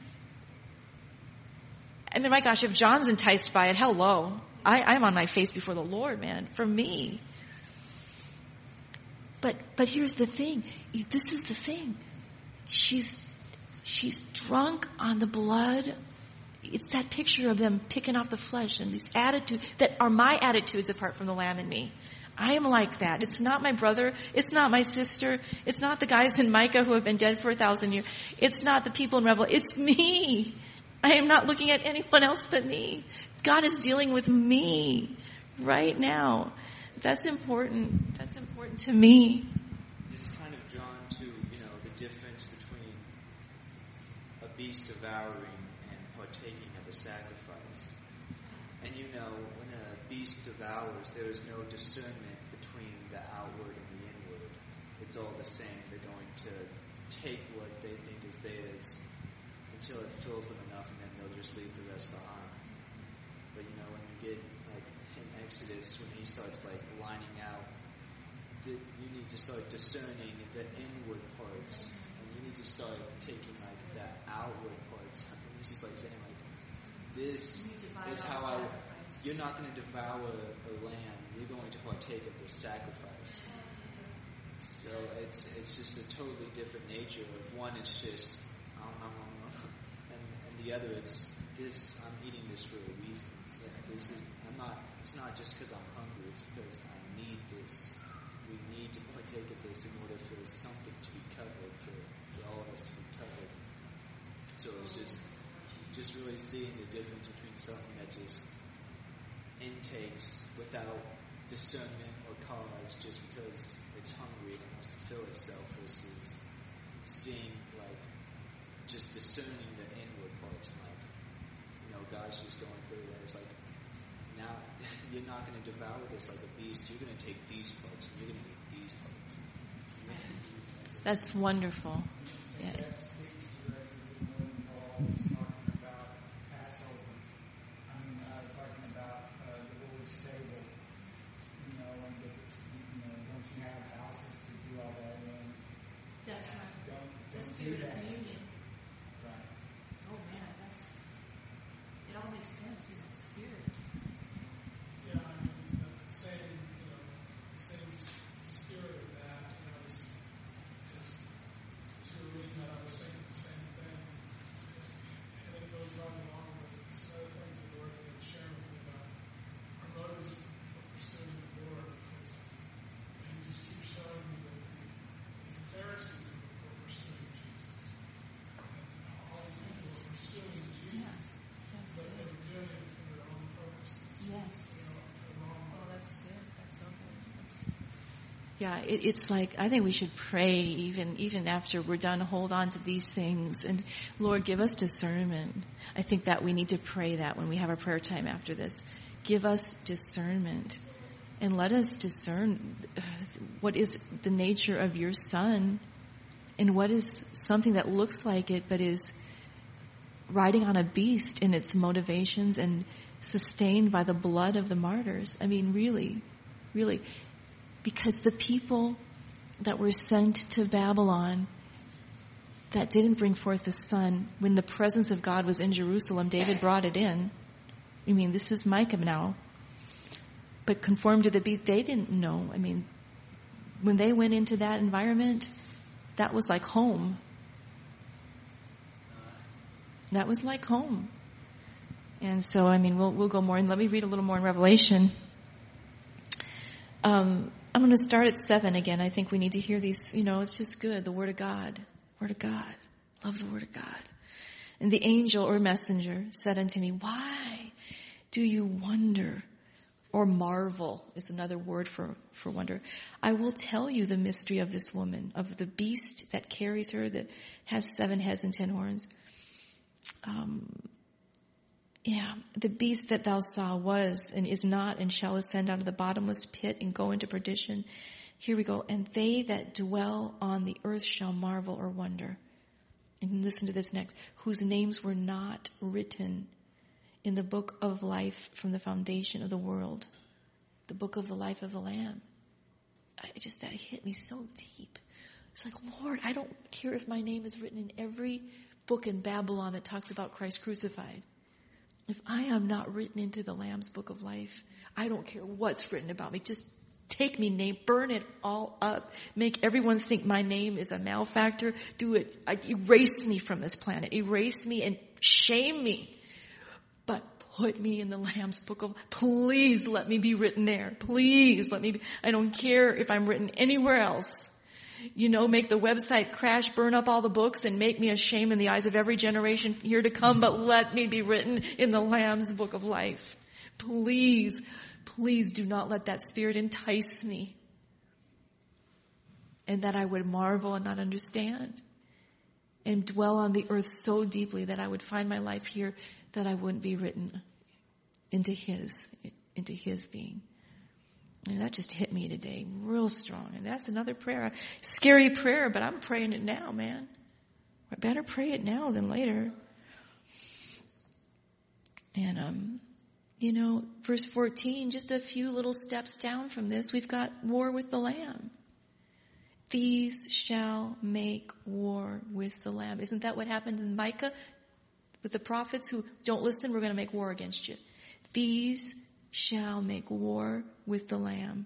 I mean, my gosh, if John's enticed by it, hello. I'm on my face before the Lord, man, for me. But here's the thing. This is the thing. She's drunk on the blood. It's that picture of them picking off the flesh and these attitudes that are my attitudes apart from the Lamb in me. I am like that. It's not my brother. It's not my sister. It's not the guys in Micah who have been dead for 1,000 years. It's not the people in Revelation. It's me. I am not looking at anyone else but me. God is dealing with me right now. That's important. That's important to me. This is kind of drawn to, the difference between a beast devouring and partaking of a sacrifice. And when a beast devours, there is no discernment between the outward and the inward. It's all the same. They're going to take what they think is theirs until it fills them enough, and then they'll just leave the rest behind. But when you get like in Exodus, when he starts like lining out, you need to start discerning the inward parts, and you need to start taking like the outward parts. And this is like saying like, this is how you're not going to devour a lamb. You're going to partake of the sacrifice. So it's just a totally different nature. Of one, it's just and the other, it's this. I'm eating this for a reason. It's not just because I'm hungry. It's because I need this. We need to partake of this in order for something to be covered, for all of us to be covered. So it's just really seeing the difference between something that just intakes without discernment or cause, just because it's hungry and it wants to fill itself, versus seeing like just discerning the inward parts. Like, God's just going through that. It's like, now you're not going to devour this like a beast. You're going to take these parts and you're going to eat these parts. That's wonderful. Yeah. That speaks directly to when Paul was talking about Passover. Talking about the Lord's table. And don't you have houses to do all that in? That's right. Don't The do spirit that. of communion. Right. Oh man, it all makes sense in that spirit. Yeah, that's the same, same spirit of that. Yeah, it's like, I think we should pray even after we're done, hold on to these things. And Lord, give us discernment. I think that we need to pray that when we have our prayer time after this. Give us discernment. And let us discern what is the nature of your Son and what is something that looks like it but is riding on a beast in its motivations and sustained by the blood of the martyrs. I mean, really, really. Because the people that were sent to Babylon that didn't bring forth the Son, when the presence of God was in Jerusalem, David brought it in. I mean, this is Micah now. But conformed to the beast, they didn't know. I mean, when they went into that environment, that was like home. That was like home. And so, I mean, we'll go more. And let me read a little more in Revelation. I'm going to start at 7 again. I think we need to hear these, it's just good. The Word of God. Word of God. Love the Word of God. And the angel or messenger said unto me, why do you wonder or marvel is another word for wonder. I will tell you the mystery of this woman, of the beast that carries her, that has 7 heads and 10 horns. The beast that thou saw was and is not and shall ascend out of the bottomless pit and go into perdition. Here we go. And they that dwell on the earth shall marvel or wonder. And listen to this next. Whose names were not written in the book of life from the foundation of the world. The book of the life of the Lamb. That hit me so deep. It's like, Lord, I don't care if my name is written in every book in Babylon that talks about Christ crucified. If I am not written into the Lamb's book of life, I don't care what's written about me. Just take me name, burn it all up. Make everyone think my name is a malefactor. Do it. Erase me from this planet. Erase me and shame me. But put me in the Lamb's book of, please let me be written there. Please let me be. I don't care if I'm written anywhere else. Make the website crash, burn up all the books, and make me a shame in the eyes of every generation here to come, but let me be written in the Lamb's book of life. Please, please do not let that spirit entice me. And that I would marvel and not understand. And dwell on the earth so deeply that I would find my life here that I wouldn't be written into his being. And that just hit me today real strong. And that's another prayer. Scary prayer, but I'm praying it now, man. I better pray it now than later. And, verse 14, just a few little steps down from this, we've got war with the Lamb. These shall make war with the Lamb. Isn't that what happened in Micah with the prophets who don't listen? We're going to make war against you. These shall make war with the Lamb.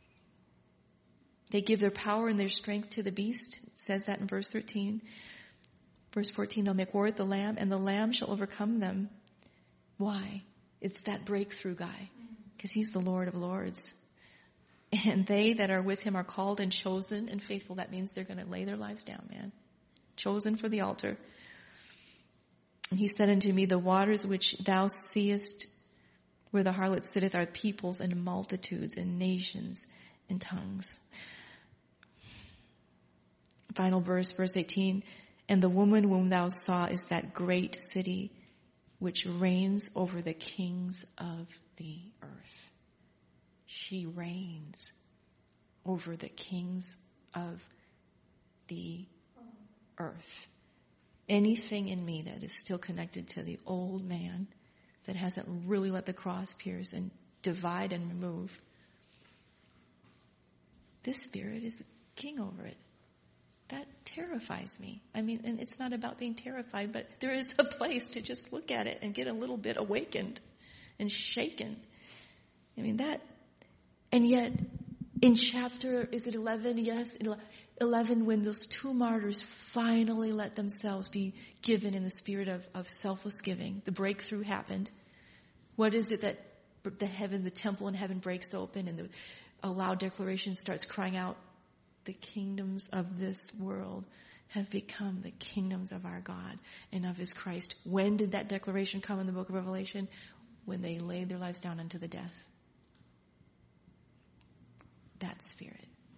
They give their power and their strength to the beast. It says that in verse 13. Verse 14, they'll make war with the Lamb, and the Lamb shall overcome them. Why? It's that breakthrough guy, because he's the Lord of Lords. And they that are with him are called and chosen and faithful. That means they're going to lay their lives down, man. Chosen for the altar. And he said unto me, the waters which thou seest where the harlot sitteth are peoples and multitudes and nations and tongues. Final verse, verse 18. And the woman whom thou saw is that great city which reigns over the kings of the earth. She reigns over the kings of the earth. Anything in me that is still connected to the old man, that hasn't really let the cross pierce and divide and remove, this spirit is the king over it. That terrifies me. I mean, and it's not about being terrified, but there is a place to just look at it and get a little bit awakened and shaken. I mean, that, and yet in chapter, is it 11? Yes, 11, when those 2 martyrs finally let themselves be given in the spirit of selfless giving, the breakthrough happened. What is it that the temple in heaven breaks open and a loud declaration starts crying out, the kingdoms of this world have become the kingdoms of our God and of his Christ. When did that declaration come in the book of Revelation? When they laid their lives down unto the death. That spirit.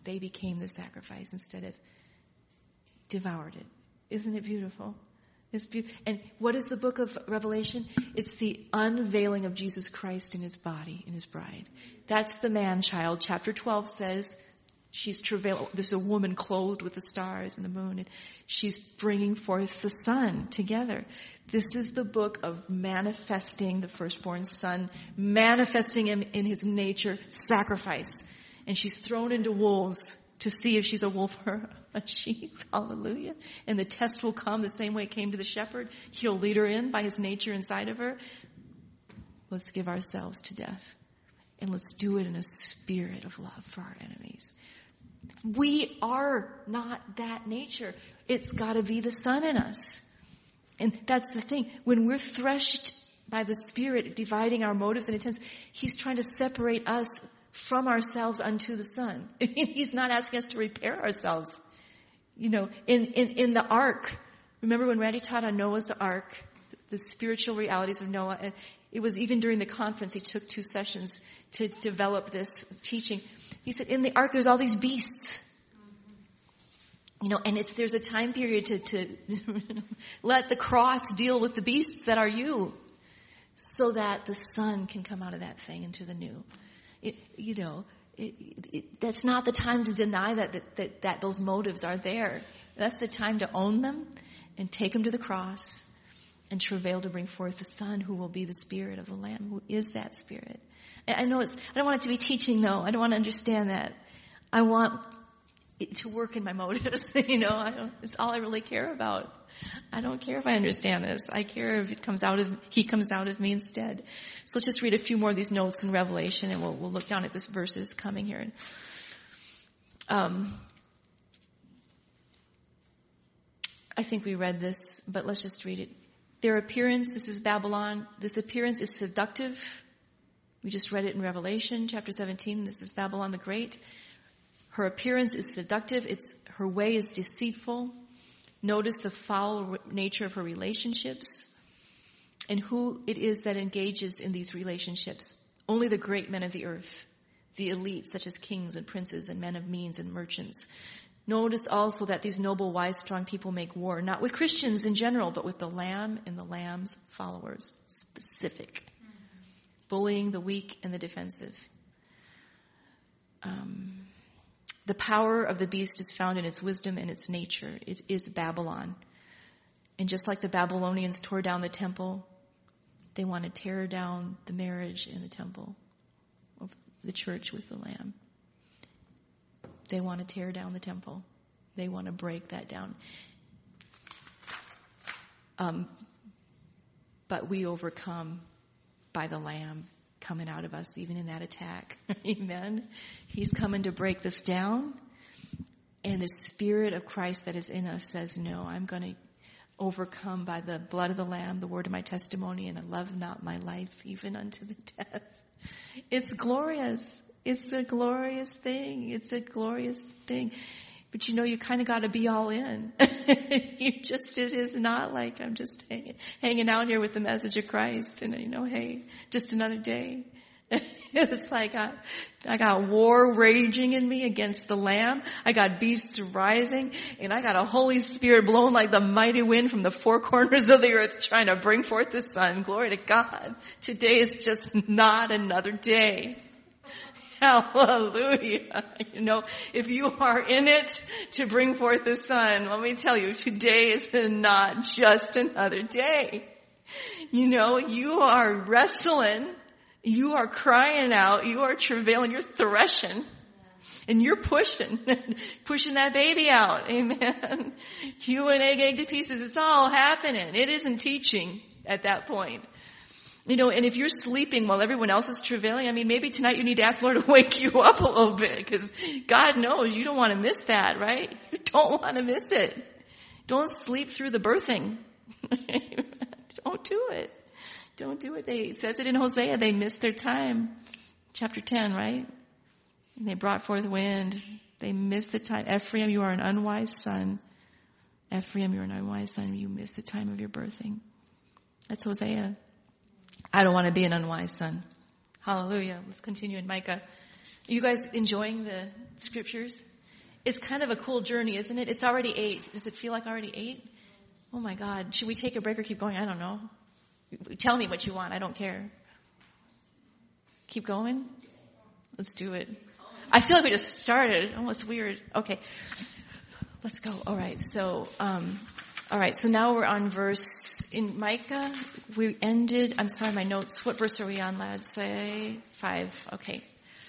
They became the sacrifice instead of devoured it. Isn't it beautiful? It's beautiful. And what is the book of Revelation? It's the unveiling of Jesus Christ in his body, in his bride. That's the man-child. Chapter 12 says she's travailing. There's a woman clothed with the stars and the moon, and she's bringing forth the Son together. This is the book of manifesting the firstborn Son, manifesting him in his nature, sacrifice. And she's thrown into wolves to see if she's a wolf or a sheep. Hallelujah. And the test will come the same way it came to the shepherd. He'll lead her in by his nature inside of her. Let's give ourselves to death. And let's do it in a spirit of love for our enemies. We are not that nature. It's got to be the Son in us. And that's the thing. When we're threshed by the Spirit, dividing our motives and intents, he's trying to separate us from ourselves unto the Son. He's not asking us to repair ourselves. You know, in the ark, remember when Randy taught on Noah's ark, the spiritual realities of Noah, and it was even during the conference, he took 2 sessions to develop this teaching. He said, in the ark, there's all these beasts. You know, and there's a time period to let the cross deal with the beasts that are you, so that the Son can come out of that thing into the new. That's not the time to deny that those motives are there. That's the time to own them and take them to the cross and travail to bring forth the Son who will be the Spirit of the Lamb, who is that Spirit. I know I don't want it to be teaching though. I don't want to understand that. I want it to work in my motives. It's all I really care about. I don't care if I understand this. I care if he comes out of me instead. So let's just read a few more of these notes in Revelation, and we'll look down at this verses coming here. I think we read this, but let's just read it. Their appearance, this is Babylon. This appearance is seductive. We just read it in Revelation chapter 17. This is Babylon the Great. Her appearance is seductive. Her way is deceitful. Notice the foul nature of her relationships and who it is that engages in these relationships. Only the great men of the earth, the elite, such as kings and princes and men of means and merchants. Notice also that these noble, wise, strong people make war, not with Christians in general, but with the Lamb and the Lamb's followers. Specific. Bullying the weak and the defensive. The power of the beast is found in its wisdom and its nature. It is Babylon. And just like the Babylonians tore down the temple, they want to tear down the marriage in the temple of the church with the Lamb. They want to tear down the temple. They want to break that down. But we overcome by the Lamb coming out of us, even in that attack. Amen. He's coming to break this down. And the Spirit of Christ that is in us says, no, I'm going to overcome by the blood of the Lamb, the word of my testimony, and I love not my life even unto the death. It's glorious. It's a glorious thing. It's a glorious thing. But you kind of got to be all in. It is not like I'm just hanging out here with the message of Christ and, hey, just another day. It's like I got war raging in me against the Lamb. I got beasts rising, and I got a Holy Spirit blowing like the mighty wind from the 4 corners of the earth trying to bring forth the Son. Glory to God. Today is just not another day. Hallelujah. If you are in it to bring forth the Son, let me tell you, today is not just another day. You are wrestling, you are crying out, you are travailing, you're threshing, and you're pushing that baby out. Amen. You and egg to pieces. It's all happening. It isn't teaching at that point. And if you're sleeping while everyone else is travailing, maybe tonight you need to ask the Lord to wake you up a little bit, because God knows you don't want to miss that, right? You don't want to miss it. Don't sleep through the birthing. Don't do it. Don't do it. It says it in Hosea, they missed their time. Chapter 10, right? And they brought forth wind. They missed the time. Ephraim, you are an unwise son. Ephraim, you're an unwise son. You missed the time of your birthing. That's Hosea. I don't want to be an unwise son. Hallelujah. Let's continue in Micah. Are you guys enjoying the scriptures? It's kind of a cool journey, isn't it? It's already 8. Does it feel like already 8? Oh my God. Should we take a break or keep going? I don't know. Tell me what you want. I don't care. Keep going? Let's do it. I feel like we just started. Oh, it's weird. Okay. Let's go. All right. So now we're on in Micah. We ended, I'm sorry, my notes. What verse are we on, lads? Say 5. Okay.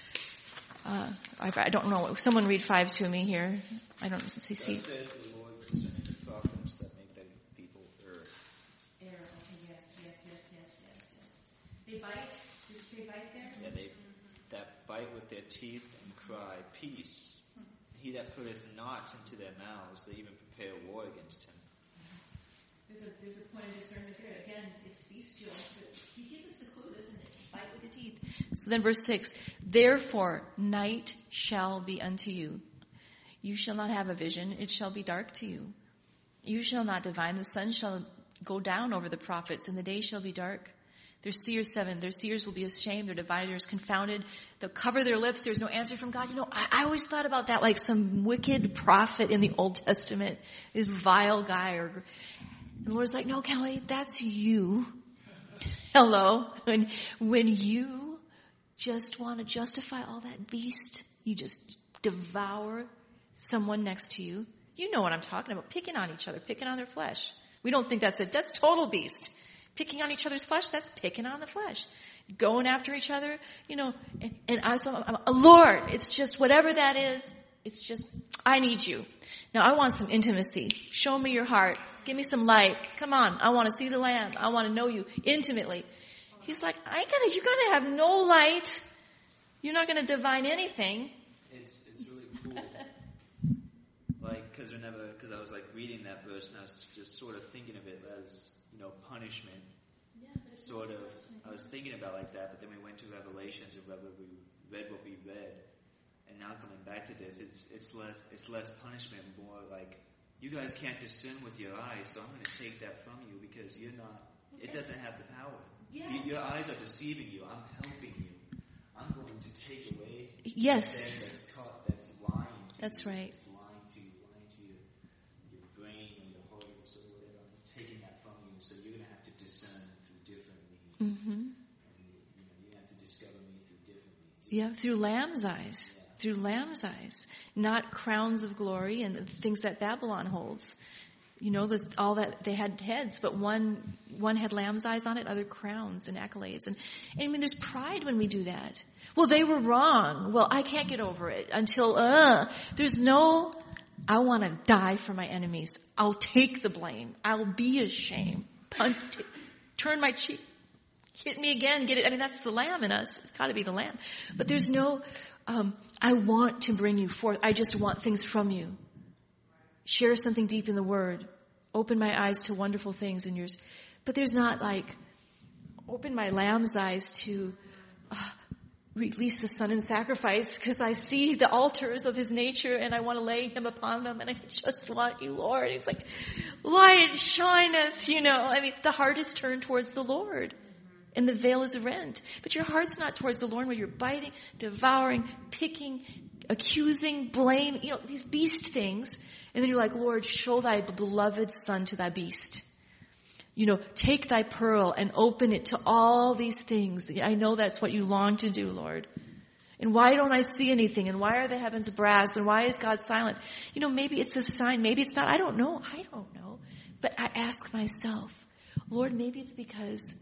I don't know. Someone read 5 to me here. I don't see. Thus saith the Lord concerning the prophets that make thy people err. Okay, yes. They bite. Does it say bite there? Yeah, they that bite with their teeth and cry, peace. He that putteth knots into their mouths, they even prepare war against him. There's a point of discernment there. Again, it's bestial, but he gives us the clue, doesn't it? Bite with the teeth. So then verse 6, therefore night shall be unto you. You shall not have a vision, it shall be dark to you. You shall not divine, the sun shall go down over the prophets, and the day shall be dark. Their seers 7, their seers will be ashamed, their diviners confounded. They'll cover their lips, there's no answer from God. I always thought about that like some wicked prophet in the Old Testament, this vile guy. And the Lord's like, no, Kelly, that's you. Hello. When you just want to justify all that beast, you just devour someone next to you. You know what I'm talking about. Picking on each other, picking on their flesh. We don't think that's it. That's total beast. Picking on each other's flesh, that's picking on the flesh. Going after each other, and I'm Lord, it's just whatever that is, it's just, I need you. Now I want some intimacy. Show me your heart. Give me some light. Come on. I want to see the Lamb. I want to know you intimately. He's like, you're going to have no light. You're not going to divine anything. It's really cool. Because I was like reading that verse and I was just sort of thinking of it as, punishment. Yeah, I was thinking about like that, but then we went to Revelations and we read what we read. And now coming back to this, it's less punishment, more like, you guys can't discern with your eyes, so I'm going to take that from you because you're not, it doesn't have the power. Yeah. Your eyes are deceiving you. I'm helping you. I'm going to take away Yes. that's lying to That's you. right. It's lying to your brain or your heart or so whatever. I'm taking that from you, so you're going to have to discern through different means. Mm-hmm. And you have to discover me through different means. Yeah, through lamb's eyes. Through lamb's eyes. Not crowns of glory and the things that Babylon holds. All that they had heads, but one had lamb's eyes on it, other crowns and accolades. And there's pride when we do that. Well, they were wrong. Well, I can't get over it until, there's no, I want to die for my enemies. I'll take the blame. I'll be ashamed. Turn my cheek. Hit me again. Get it. That's the lamb in us. It's got to be the lamb. But there's no, I want to bring you forth. I just want things from you. Share something deep in the Word. Open my eyes to wonderful things in yours. But there's not like, open my lamb's eyes to release the Son in sacrifice because I see the altars of His nature and I want to lay Him upon them and I just want you, Lord. It's like, light shineth, the heart is turned towards the Lord. And the veil is rent. But your heart's not towards the Lord when you're biting, devouring, picking, accusing, blame, these beast things. And then you're like, Lord, show thy beloved Son to thy beast. Take thy pearl and open it to all these things. I know that's what you long to do, Lord. And why don't I see anything? And why are the heavens brass? And why is God silent? Maybe it's a sign. Maybe it's not. I don't know. But I ask myself, Lord, maybe it's because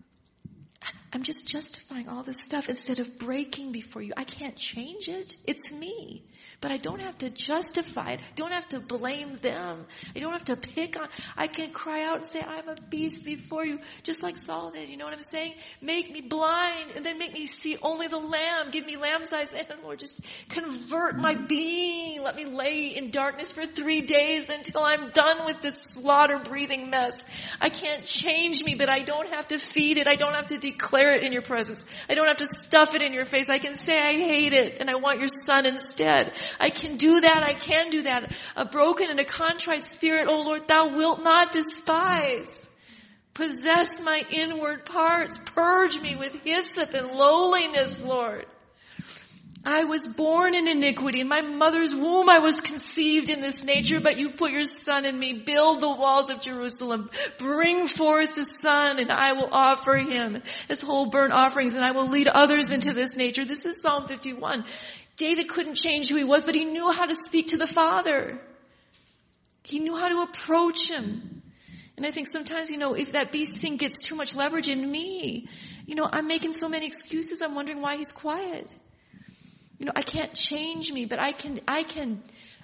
I'm just justifying all this stuff instead of breaking before you. I can't change it. It's me. But I don't have to justify it. I don't have to blame them. I don't have to pick on. I can cry out and say, I'm a beast before you, just like Saul did. You know what I'm saying? Make me blind and then make me see only the lamb. Give me lamb's eyes. And Lord, just convert my being. Let me lay in darkness for 3 days until I'm done with this slaughter-breathing mess. I can't change me, but I don't have to feed it. I don't have to declare it in your presence. I don't have to stuff it in your face. I can say I hate it and I want your Son instead. I can do that. A broken and a contrite spirit, O Lord, thou wilt not despise. Possess my inward parts. Purge me with hyssop and lowliness, Lord. I was born in iniquity. In my mother's womb I was conceived in this nature, but you put your son in me. Build the walls of Jerusalem. Bring forth the son, and I will offer him as whole burnt offerings, and I will lead others into this nature. This is Psalm 51. David couldn't change who he was, but he knew how to speak to the Father. He knew how to approach him. And I think sometimes, if that beast thing gets too much leverage in me, I'm making so many excuses. I'm wondering why he's quiet. I can't change me, but I can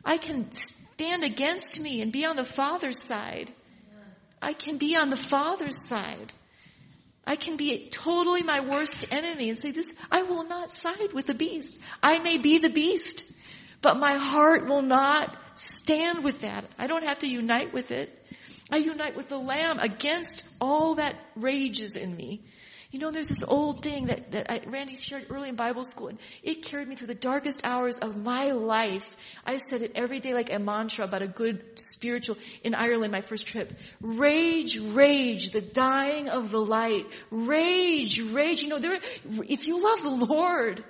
stand against me and be on the Father's side. I can be on the Father's side. I can be totally my worst enemy and say I will not side with the beast. I may be the beast, but my heart will not stand with that. I don't have to unite with it. I unite with the Lamb against all that rages in me. There's this old thing that Randy shared early in Bible school, and it carried me through the darkest hours of my life. I said it every day like a mantra about a good spiritual in Ireland, my first trip. Rage, rage, the dying of the light. Rage, rage. If you love the Lord,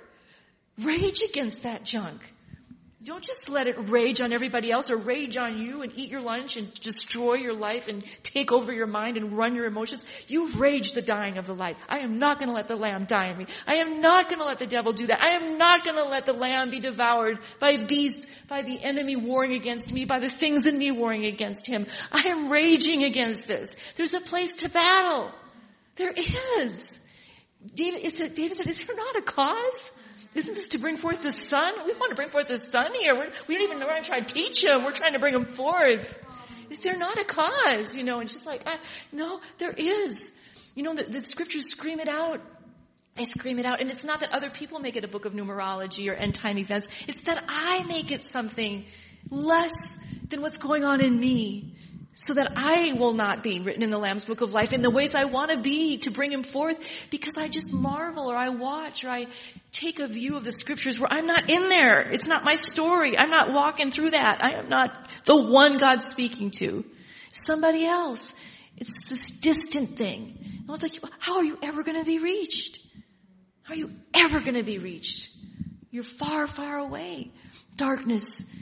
rage against that junk. Don't just let it rage on everybody else or rage on you and eat your lunch and destroy your life and take over your mind and run your emotions. You rage the dying of the light. I am not going to let the lamb die in me. I am not going to let the devil do that. I am not going to let the lamb be devoured by beasts, by the enemy warring against me, by the things in me warring against him. I am raging against this. There's a place to battle. There is. David said, is there not a cause? Isn't this to bring forth the Son? We want to bring forth the Son here. We don't even know how to try to teach him. We're trying to bring him forth. Is there not a cause? And it's just like, no, there is. The scriptures scream it out. They scream it out. And it's not that other people make it a book of numerology or end time events. It's that I make it something less than what's going on in me, so that I will not be written in the Lamb's Book of Life in the ways I want to be to bring him forth, because I just marvel or I watch or I take a view of the scriptures where I'm not in there. It's not my story. I'm not walking through that. I am not the one God's speaking to. Somebody else. It's this distant thing. I was like, how are you ever going to be reached? How are you ever going to be reached? You're far, far away. Darkness.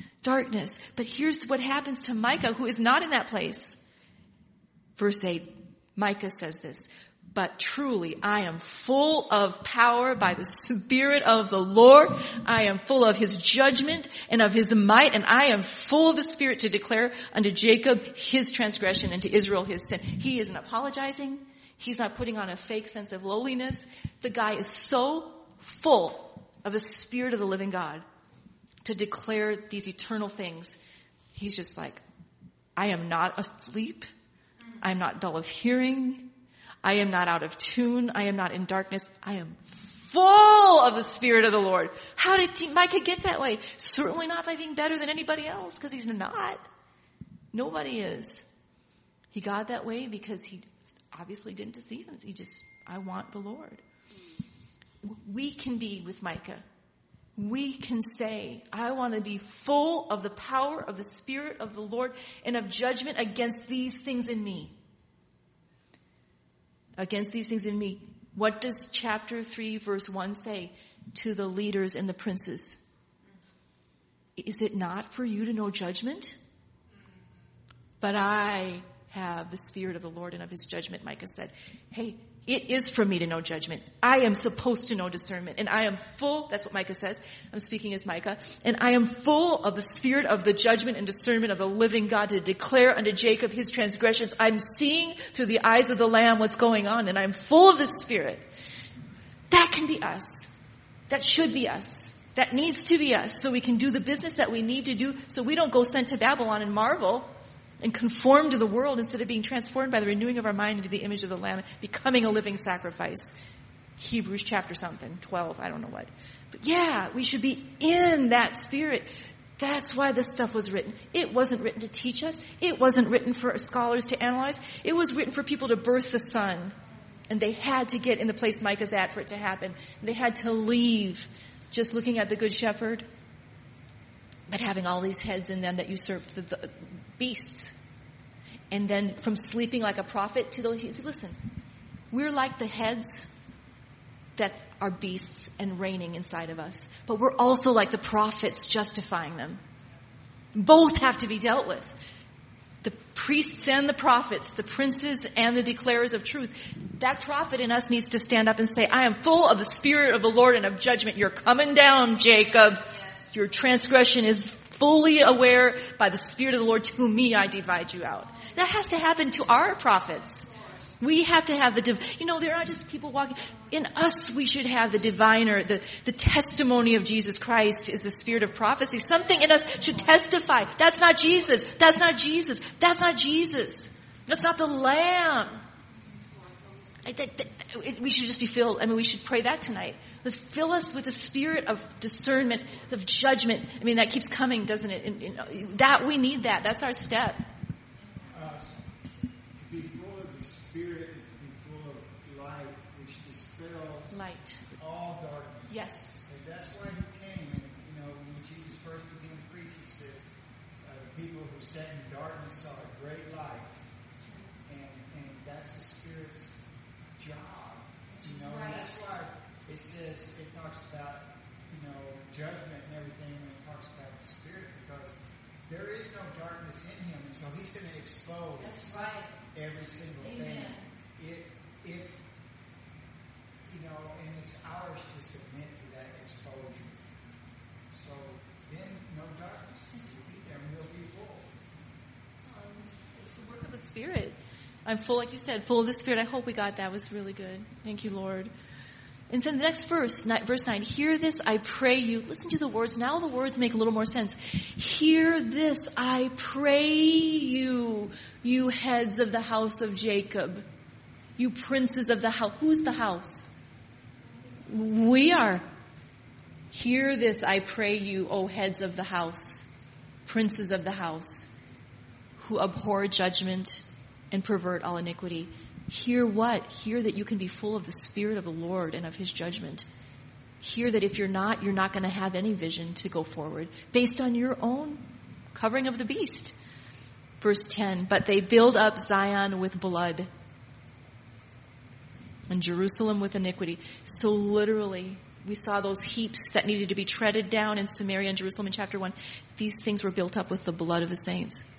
But here's what happens to Micah, who is not in that place. Verse 8, Micah says this, but truly I am full of power by the Spirit of the Lord. I am full of his judgment and of his might, and I am full of the Spirit to declare unto Jacob his transgression and to Israel his sin. He isn't apologizing. He's not putting on a fake sense of lowliness. The guy is so full of the Spirit of the living God to declare these eternal things. He's just like, I am not asleep. I am not dull of hearing. I am not out of tune. I am not in darkness. I am full of the Spirit of the Lord. How did Micah get that way? Certainly not by being better than anybody else, because he's not. Nobody is. He got that way because he obviously didn't deceive him. I want the Lord. We can be with Micah. We can say, I want to be full of the power of the Spirit of the Lord and of judgment against these things in me. Against these things in me. What does chapter 3 verse 1 say to the leaders and the princes? Is it not for you to know judgment? But I have the Spirit of the Lord and of his judgment, Micah said. Hey, it is for me to know judgment. I am supposed to know discernment. And I am full, that's what Micah says. I'm speaking as Micah. And I am full of the Spirit of the judgment and discernment of the living God to declare unto Jacob his transgressions. I'm seeing through the eyes of the Lamb what's going on. And I'm full of the Spirit. That can be us. That should be us. That needs to be us. So we can do the business that we need to do. So we don't go sent to Babylon and marvel and conform to the world instead of being transformed by the renewing of our mind into the image of the Lamb, becoming a living sacrifice. Hebrews chapter something, 12, I don't know what. But yeah, we should be in that Spirit. That's why this stuff was written. It wasn't written to teach us. It wasn't written for scholars to analyze. It was written for people to birth the Son. And they had to get in the place Micah's at for it to happen. They had to leave just looking at the Good Shepherd, but having all these heads in them that usurp the beasts. And then from sleeping like a prophet to those, he said, listen, we're like the heads that are beasts and reigning inside of us. But we're also like the prophets, justifying them. Both have to be dealt with. The priests and the prophets, the princes and the declarers of truth. That prophet in us needs to stand up and say, I am full of the Spirit of the Lord and of judgment. You're coming down, Jacob. Yes. Your transgression is fully aware by the Spirit of the Lord. To me I divide you out. That has to happen to our prophets. We have to have they're not just people walking. In us, we should have the diviner, the testimony of Jesus Christ is the spirit of prophecy. Something in us should testify. That's not Jesus. That's not Jesus. That's not Jesus. That's not the Lamb. We should just be filled. We should pray that tonight. Let's fill us with the spirit of discernment, of judgment. That keeps coming, doesn't it? That we need that. That's our step. All darkness. Yes. And that's why he came. And, when Jesus first began to preach, he said, the people who sat in darkness saw a great light. And that's the Spirit's job. Right. And that's why it talks about, judgment and everything when it talks about the Spirit, because there is no darkness in him. And so he's going to expose every single thing. And it's ours to submit to that exposure. So then no darkness will be there, and we'll be full. It's the work of the Spirit. I'm full, like you said, full of the Spirit. I hope we got that. It was really good. Thank you, Lord. And so the next verse 9, hear this, I pray you. Listen to the words. Now the words make a little more sense. Hear this, I pray you, you heads of the house of Jacob, you princes of the house. Who's the house? We are. Hear this, I pray you, O heads of the house, princes of the house, who abhor judgment and pervert all iniquity. Hear what? Hear that you can be full of the Spirit of the Lord and of His judgment. Hear that if you're not going to have any vision to go forward based on your own covering of the beast. Verse 10, but they build up Zion with blood and Jerusalem with iniquity. So literally, we saw those heaps that needed to be treaded down in Samaria and Jerusalem in chapter 1. These things were built up with the blood of the saints.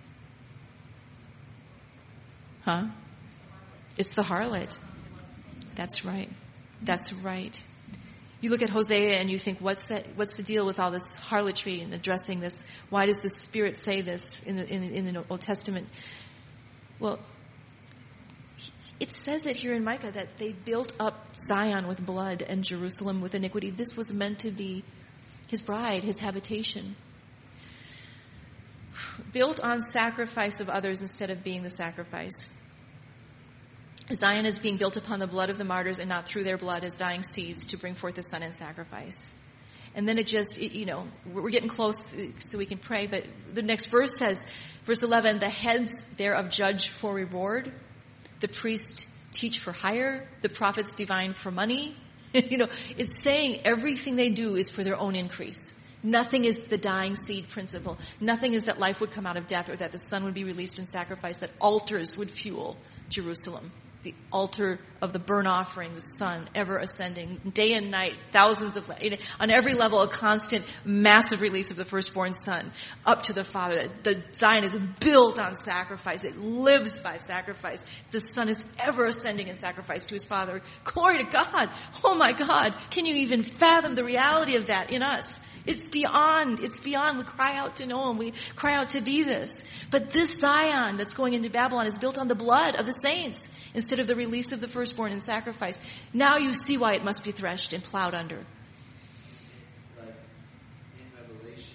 Huh? It's the harlot. That's right. That's right. You look at Hosea and you think, what's the deal with all this harlotry and addressing this? Why does the Spirit say this in the Old Testament? Well, it says it here in Micah that they built up Zion with blood and Jerusalem with iniquity. This was meant to be His bride, His habitation. Built on sacrifice of others instead of being the sacrifice. Zion is being built upon the blood of the martyrs and not through their blood as dying seeds to bring forth the Son in sacrifice. And then we're getting close so we can pray, but the next verse says, verse 11, the heads thereof judge for reward, the priests teach for hire, the prophets divine for money. It's saying everything they do is for their own increase. Nothing is the dying seed principle. Nothing is that life would come out of death or that the Son would be released in sacrifice, that altars would fuel Jerusalem. The altar of the burnt offering, the sun ever ascending, day and night, on every level, a constant, massive release of the firstborn son up to the Father. The Zion is built on sacrifice. It lives by sacrifice. The Son is ever ascending in sacrifice to His Father. Glory to God. Oh my God. Can you even fathom the reality of that in us? It's beyond. We cry out to know Him. We cry out to be this. But this Zion that's going into Babylon is built on the blood of the saints instead of the release of the firstborn in sacrifice. Now you see why it must be threshed and plowed under. Like in Revelation,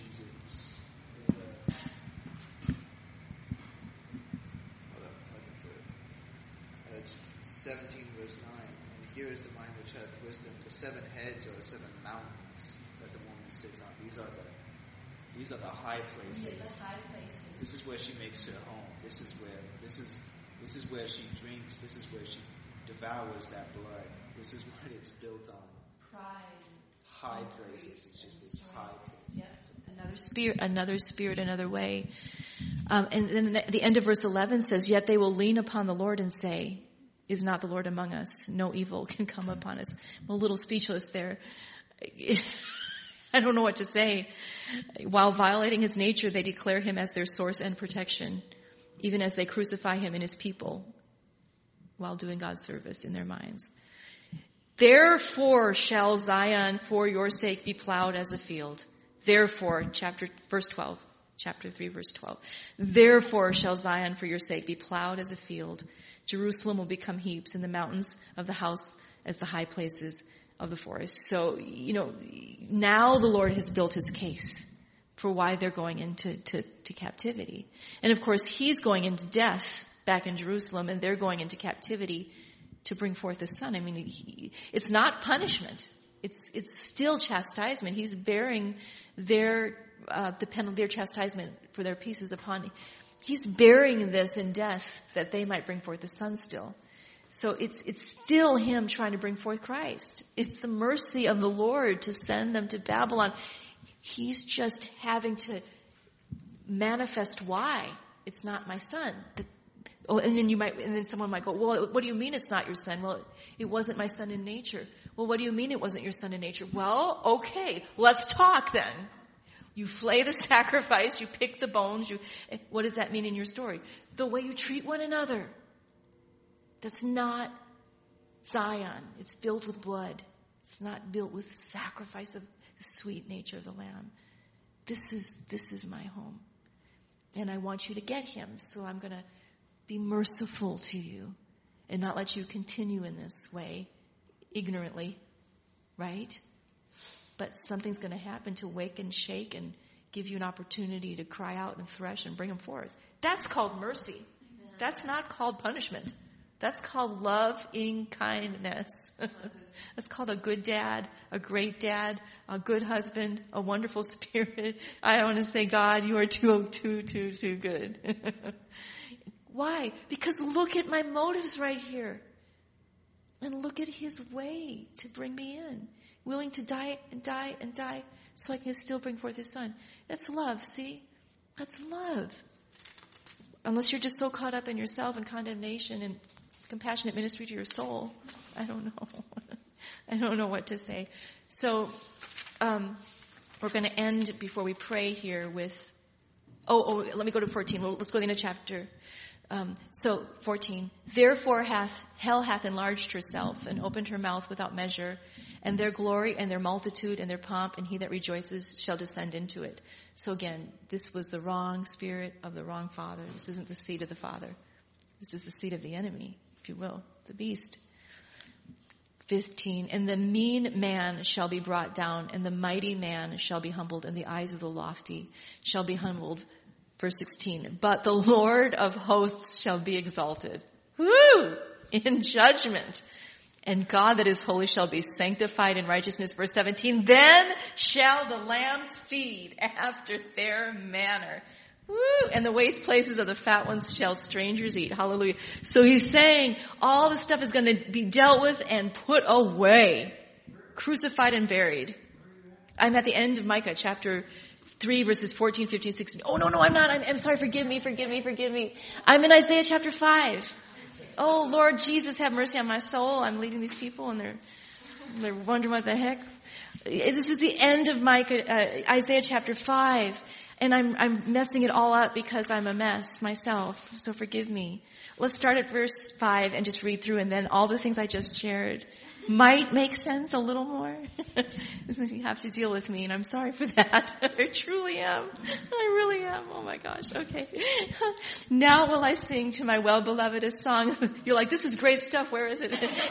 it's 17 verse 9. And here is the mind which hath wisdom. The 7 heads are the 7 mountains that the woman sits on. These are the high places. Yeah, the high places. This is where she makes her home. This is where she drinks. This is where she devours that blood. This is what it's built on. Pride. High places. It's just this high place. Yep. Another spirit, another way. And then the end of verse 11 says, yet they will lean upon the Lord and say, Is not the Lord among us? No evil can come upon us. I'm a little speechless there. I don't know what to say. While violating his nature, they declare him as their source and protection, even as they crucify him and his people while doing God's service in their minds. Therefore shall Zion for your sake be plowed as a field. Therefore, chapter 3, verse 12. Therefore shall Zion for your sake be plowed as a field. Jerusalem will become heaps, and the mountains of the house as the high places of the forest. So, now the Lord has built his case for why they're going into captivity. And of course, he's going into death back in Jerusalem, and they're going into captivity to bring forth the Son. I mean, it's not punishment. It's still chastisement. He's bearing their chastisement for their pieces upon him. He's bearing this in death that they might bring forth the Son still. So it's still him trying to bring forth Christ. It's the mercy of the Lord to send them to Babylon. He's just having to manifest why it's not my son. And then someone might go, well, what do you mean it's not your son? Well, it wasn't my son in nature. Well, what do you mean it wasn't your son in nature? Well, okay, let's talk then. You flay the sacrifice, you pick the bones, what does that mean in your story? The way you treat one another. That's not Zion. It's built with blood. It's not built with sacrifice of the sweet nature of the Lamb. This is my home. And I want you to get him, so I'm going to be merciful to you and not let you continue in this way ignorantly, right? But something's going to happen to wake and shake and give you an opportunity to cry out and thresh and bring him forth. That's called mercy. Amen. That's not called punishment. That's called loving kindness. That's called a good dad, a great dad, a good husband, a wonderful spirit. I want to say, God, you are too good. Why? Because look at my motives right here. And look at his way to bring me in. Willing to die and die and die so I can still bring forth his Son. That's love, see? That's love. Unless you're just so caught up in yourself and condemnation and compassionate ministry to your soul. I don't know. I don't know what to say. So, we're going to end before we pray here with, let me go to 14. Well, let's go into chapter. 14. Therefore hell hath enlarged herself and opened her mouth without measure, and their glory and their multitude and their pomp, and he that rejoices shall descend into it. So again, this was the wrong spirit of the wrong father. This isn't the seed of the Father. This is the seed of the enemy, if you will, the beast. 15. And the mean man shall be brought down, and the mighty man shall be humbled, and the eyes of the lofty shall be humbled. Verse 16. But the Lord of hosts shall be exalted. Woo! In judgment. And God that is holy shall be sanctified in righteousness. Verse 17. Then shall the lambs feed after their manner. Woo! And the waste places of the fat ones shall strangers eat. Hallelujah. So he's saying all the stuff is going to be dealt with and put away. Crucified and buried. I'm at the end of Micah chapter 3 verses 14, 15, 16. Oh, no, I'm not. I'm sorry. Forgive me. I'm in Isaiah chapter 5. Oh, Lord Jesus, have mercy on my soul. I'm leading these people and they're wondering what the heck. This is the end of Isaiah chapter 5. And I'm messing it all up because I'm a mess myself. So forgive me. Let's start at verse 5 and just read through, and then all the things I just shared might make sense a little more. You have to deal with me, and I'm sorry for that. I truly am. I really am. Oh my gosh. Okay. Now will I sing to my well-beloved a song. You're like, this is great stuff. Where is it?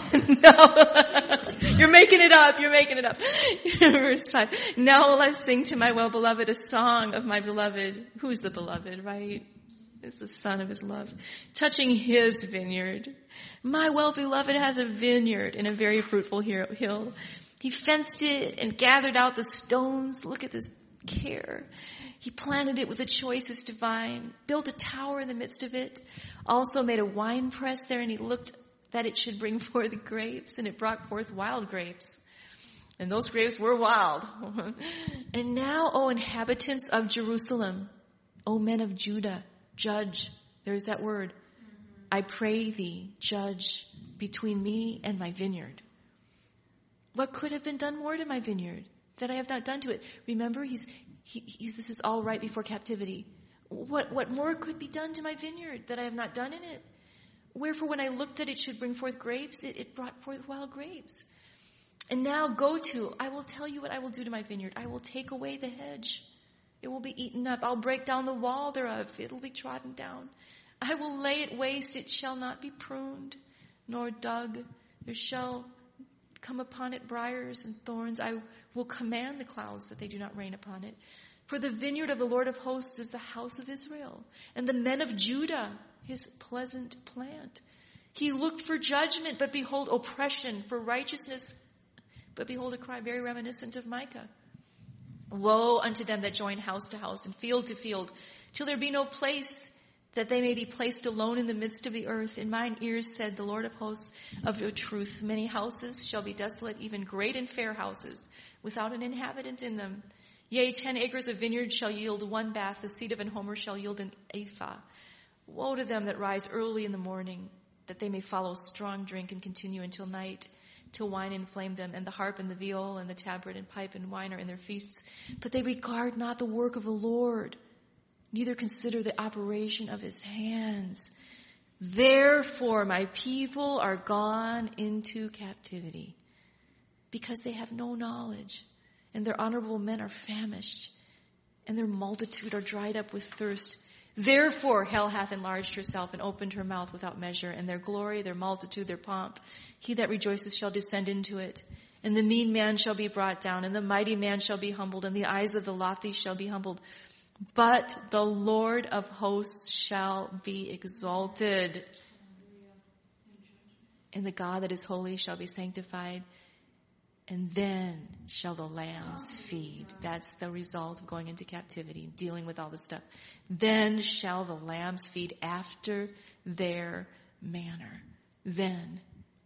No. You're making it up. Verse 5. Now will I sing to my well-beloved a song of my beloved. Who's the beloved, right? It's the son of his love. Touching his vineyard. My well-beloved has a vineyard in a very fruitful hill. He fenced it and gathered out the stones. Look at this care. He planted it with the choicest vine, built a tower in the midst of it, also made a wine press there, and he looked that it should bring forth grapes, and it brought forth wild grapes. And those grapes were wild. And now, O inhabitants of Jerusalem, O men of Judah, judge. There's that word. I pray thee, judge. between me and my vineyard? What could have been done more to my vineyard that I have not done to it? Remember, this is all right before captivity. What more could be done to my vineyard that I have not done in it? Wherefore, when I looked that it should bring forth grapes, it brought forth wild grapes. And now I will tell you what I will do to my vineyard. I will take away the hedge. It will be eaten up. I'll break down the wall thereof. It will be trodden down. I will lay it waste. It shall not be pruned, nor dug. There shall come upon it briars and thorns. I will command the clouds that they do not rain upon it. For the vineyard of the Lord of hosts is the house of Israel, and the men of Judah his pleasant plant. He looked for judgment, but behold oppression, for righteousness, but behold a cry very reminiscent of Micah. Woe unto them that join house to house and field to field, till there be no place, that they may be placed alone in the midst of the earth. In mine ears said the Lord of hosts of your truth, many houses shall be desolate, even great and fair houses, without an inhabitant in them. Yea, 10 acres of vineyard shall yield 1 bath, the seed of an homer shall yield an ephah. Woe to them that rise early in the morning, that they may follow strong drink and continue until night, till wine inflame them, and the harp and the viol and the tabret and pipe and wine are in their feasts. But they regard not the work of the Lord, neither consider the operation of his hands. Therefore my people are gone into captivity, because they have no knowledge, and their honorable men are famished, and their multitude are dried up with thirst. Therefore hell hath enlarged herself and opened her mouth without measure, and their glory, their multitude, their pomp, he that rejoices shall descend into it. And the mean man shall be brought down, and the mighty man shall be humbled, and the eyes of the lofty shall be humbled. But the Lord of hosts shall be exalted, and the God that is holy shall be sanctified. And then shall the lambs feed. That's the result of going into captivity, dealing with all this stuff. Then shall the lambs feed after their manner. Then.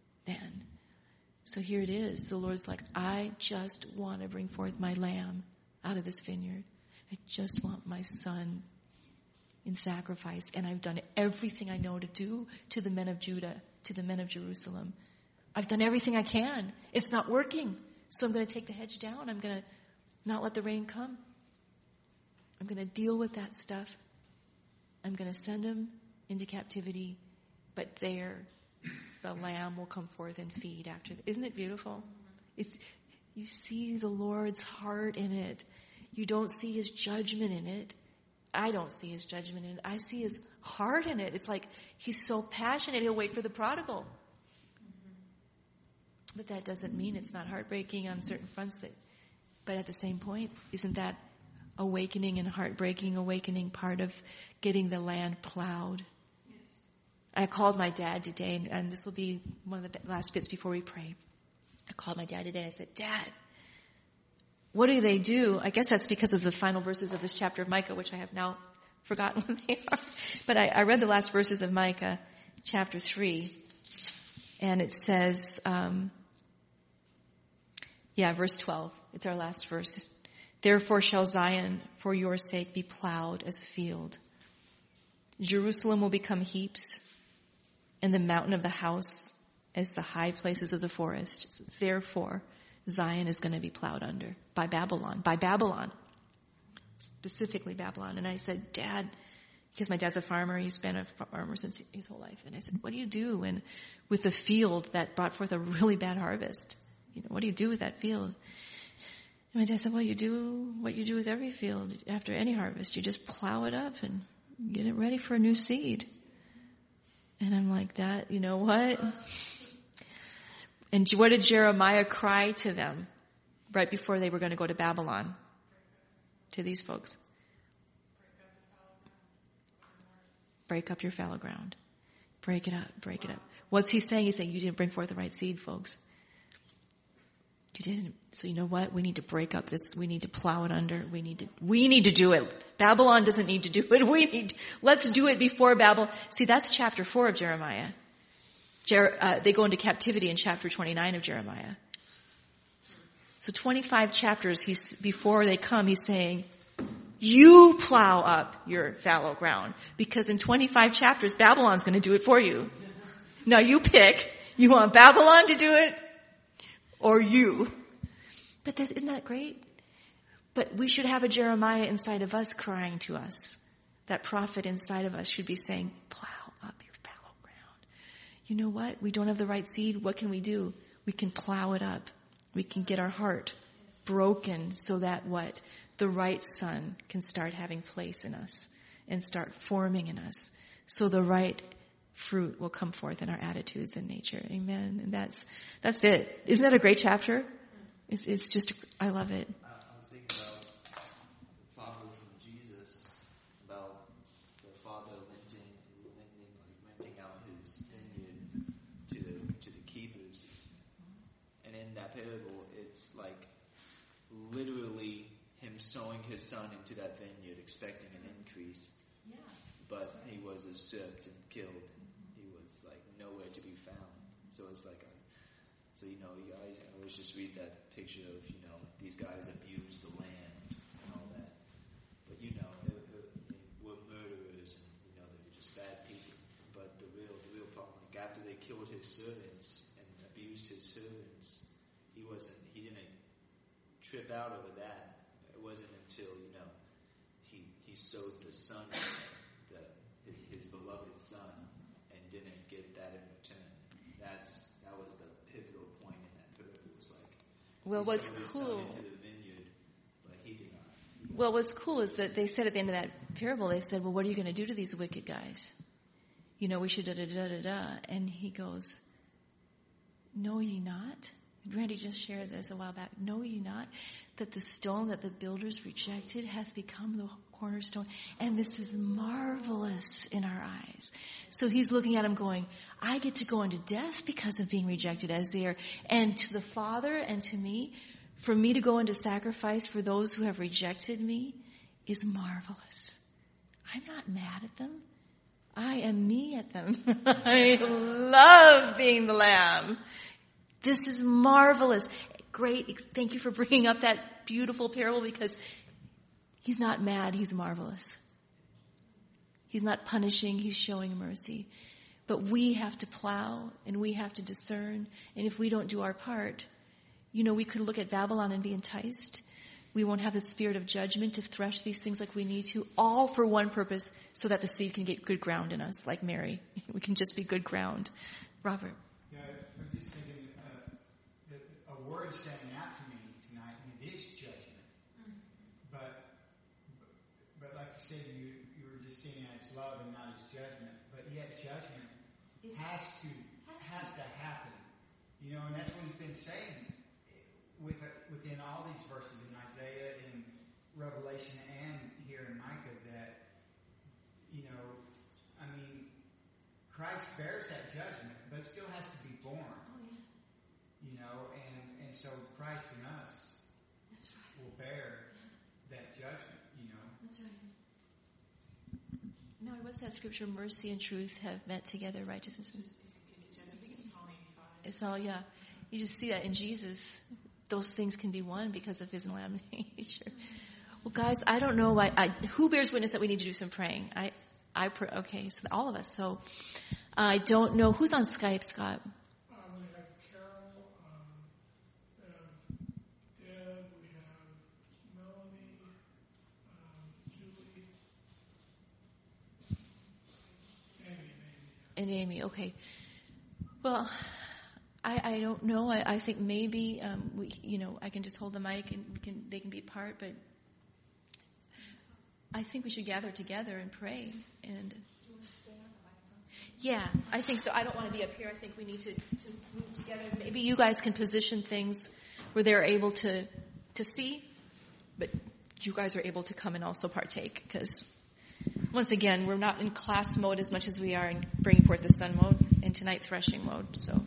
So here it is. The Lord's like, I just want to bring forth my lamb out of this vineyard. I just want my son in sacrifice. And I've done everything I know to do to the men of Judah, to the men of Jerusalem. I've done everything I can. It's not working. So I'm going to take the hedge down. I'm going to not let the rain come. I'm going to deal with that stuff. I'm going to send them into captivity. But there, the lamb will come forth and feed after. Isn't it beautiful? You see the Lord's heart in it. You don't see his judgment in it. I don't see his judgment in it. I see his heart in it. It's like he's so passionate, he'll wait for the prodigal. But that doesn't mean it's not heartbreaking on certain fronts. But at the same point, isn't that awakening and heartbreaking awakening part of getting the land plowed? Yes. I called my dad today, and this will be one of the last bits before we pray. I called my dad today and I said, Dad, what do they do? I guess that's because of the final verses of this chapter of Micah, which I have now forgotten what they are. But I read the last verses of Micah, chapter 3, and it says, verse 12. It's our last verse. Therefore shall Zion for your sake be plowed as a field. Jerusalem will become heaps, and the mountain of the house as the high places of the forest. So therefore, Zion is going to be plowed under by Babylon, specifically Babylon. And I said, Dad, because my dad's a farmer, he's been a farmer since his whole life. And I said, what do you do with a field that brought forth a really bad harvest? What do you do with that field? And my dad said, well, you do what you do with every field after any harvest. You just plow it up and get it ready for a new seed. And I'm like, Dad, you know what? And what did Jeremiah cry to them right before they were going to go to Babylon? To these folks. Break up your fallow ground. Break it up. What's he saying? He's saying, you didn't bring forth the right seed, folks. You didn't. So you know what? We need to break up this. We need to plow it under. We need to do it. Babylon doesn't need to do it. Let's do it before Babylon. See, that's chapter 4 of Jeremiah. They go into captivity in chapter 29 of Jeremiah. So 25 chapters before they come, he's saying, you plow up your fallow ground. Because in 25 chapters, Babylon's going to do it for you. Now you pick You want Babylon to do it? Or you? But isn't that great? But we should have a Jeremiah inside of us crying to us. That prophet inside of us should be saying, plow up your fallow ground. You know what? We don't have the right seed. What can we do? We can plow it up. We can get our heart broken so that what? The right son can start having place in us and start forming in us. So the right fruit will come forth in our attitudes and nature. Amen. And that's it. Isn't that a great chapter? It's just, I love it. I was thinking about the prodigal from Jesus, about the father renting out his vineyard to the keepers. And in that parable, it's like literally him sowing his son into that vineyard, expecting an increase. Yeah. But he was usurped and killed. He was like nowhere to be found. So it's like, I always just read that picture of, these guys abuse the land and all that. But they were murderers and, they were just bad people. But the real problem, like after they killed his servants and abused his servants, he didn't trip out over that. It wasn't until, he sowed the son, his beloved son, and didn't get that in return. That was the pivotal point in that parable. It was like, well, what's cool? Into the vineyard, but he did not. Well, what's cool is that they said at the end of that parable, they said, well, what are you going to do to these wicked guys? We should da-da-da-da-da. And he goes, know ye not? Randy just shared this a while back. Know ye not that the stone that the builders rejected hath become the cornerstone? And this is marvelous in our eyes. So he's looking at him going, I get to go into death because of being rejected as they are. And to the Father and to me, for me to go into sacrifice for those who have rejected me is marvelous. I'm not mad at them. I am me at them. I love being the lamb. This is marvelous. Great. Thank you for bringing up that beautiful parable, because he's not mad. He's marvelous. He's not punishing. He's showing mercy. But we have to plow and we have to discern. And if we don't do our part, we could look at Babylon and be enticed. We won't have the spirit of judgment to thresh these things like we need to, all for one purpose, so that the seed can get good ground in us, like Mary. We can just be good ground. Robert. Yeah, I'm just thinking that a word standing out to me tonight, and it is judgment. But like you said, you were just seeing it as love and not as judgment. But yet judgment has to happen. And that's what he's been saying within all these verses in Isaiah, in Revelation, and here in Micah, that Christ bears that judgment, but it still has to be born. And so Christ in us will bear that judgment. That's right. Now, what's that scripture? Mercy and truth have met together, righteousness. It's all, yeah. You just see that in Jesus. Those things can be one because of his lamb nature. Well, guys, I don't know who bears witness that we need to do some praying. Okay, so all of us. So I don't know who's on Skype, Scott. We have Carol, we have Deb, we have Melanie, Julie, and Amy. Okay. Well, I don't know. I think maybe I can just hold the mic and they can be part, but I think we should gather together and pray. And yeah, I think so. I don't want to be up here. I think we need to move together. Maybe you guys can position things where they're able to see, but you guys are able to come and also partake, because once again, we're not in class mode as much as we are in bringing forth the Son mode and tonight threshing mode. So.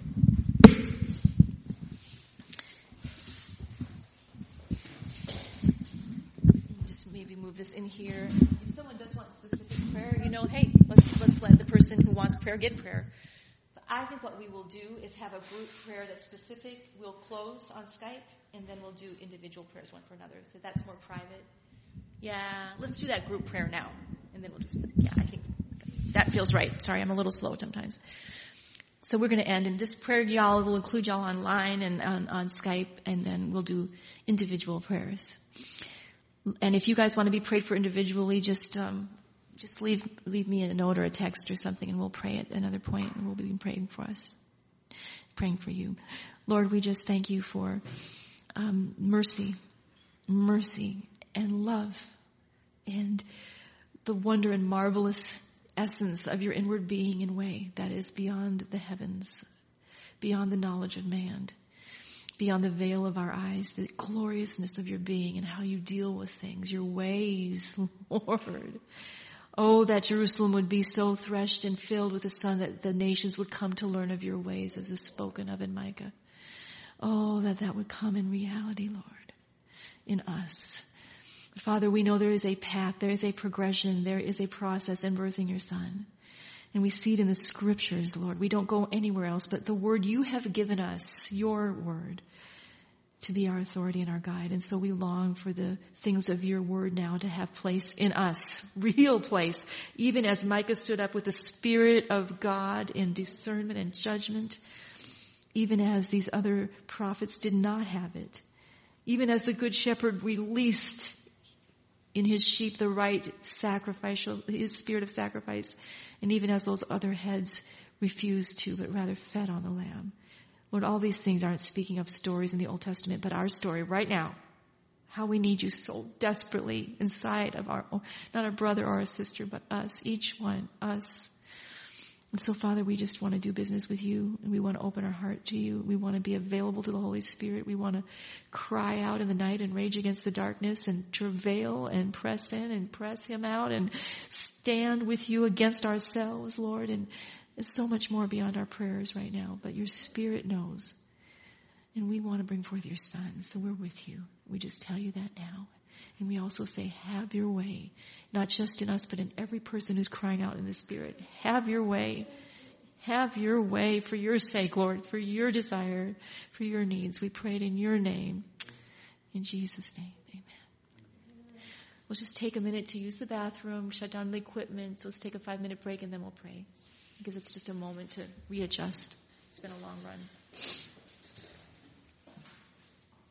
Maybe move this in here. If someone does want specific prayer, hey, let's let the person who wants prayer get prayer. But I think what we will do is have a group prayer that's specific. We'll close on Skype, and then we'll do individual prayers one for another. So that's more private. Yeah, let's do that group prayer now, and then we'll just. Yeah, I think that feels right. Sorry, I'm a little slow sometimes. So So we're going to end. And this prayer, y'all, will include y'all online and on Skype, and then we'll do individual prayers. And if you guys want to be prayed for individually, just leave me a note or a text or something, and we'll pray at another point, and we'll be praying for us, praying for you. Lord, we just thank you for mercy and love and the wonder and marvelous essence of your inward being and way that is beyond the heavens, beyond the knowledge of man, beyond the veil of our eyes, the gloriousness of your being and how you deal with things, your ways, Lord. Oh, that Jerusalem would be so threshed and filled with the sun that the nations would come to learn of your ways, as is spoken of in Micah. Oh, that would come in reality, Lord, in us. Father, we know there is a path, there is a progression, there is a process in birthing your Son. And we see it in the scriptures, Lord. We don't go anywhere else, but the word you have given us, your word, to be our authority and our guide. And so we long for the things of your word now to have place in us, real place, even as Micah stood up with the Spirit of God in discernment and judgment, even as these other prophets did not have it, even as the Good Shepherd released in his sheep the right his spirit of sacrifice, and even as those other heads refused to, but rather fed on the lamb. Lord, all these things aren't speaking of stories in the Old Testament, but our story right now, how we need you so desperately inside of our own, not our brother or our sister, but us, each one, us. And so, Father, we just want to do business with you, and we want to open our heart to you. We want to be available to the Holy Spirit. We want to cry out in the night and rage against the darkness and travail and press in and press him out and stand with you against ourselves, Lord. And there's so much more beyond our prayers right now, but your Spirit knows. And we want to bring forth your Son, so we're with you. We just tell you that now. And we also say, have your way, not just in us, but in every person who's crying out in the Spirit. Have your way. Have your way for your sake, Lord, for your desire, for your needs. We pray it in your name. In Jesus' name, amen. We'll just take a minute to use the bathroom, shut down the equipment. So let's take a 5-minute break, and then we'll pray. Because it's just a moment to readjust. It's been a long run.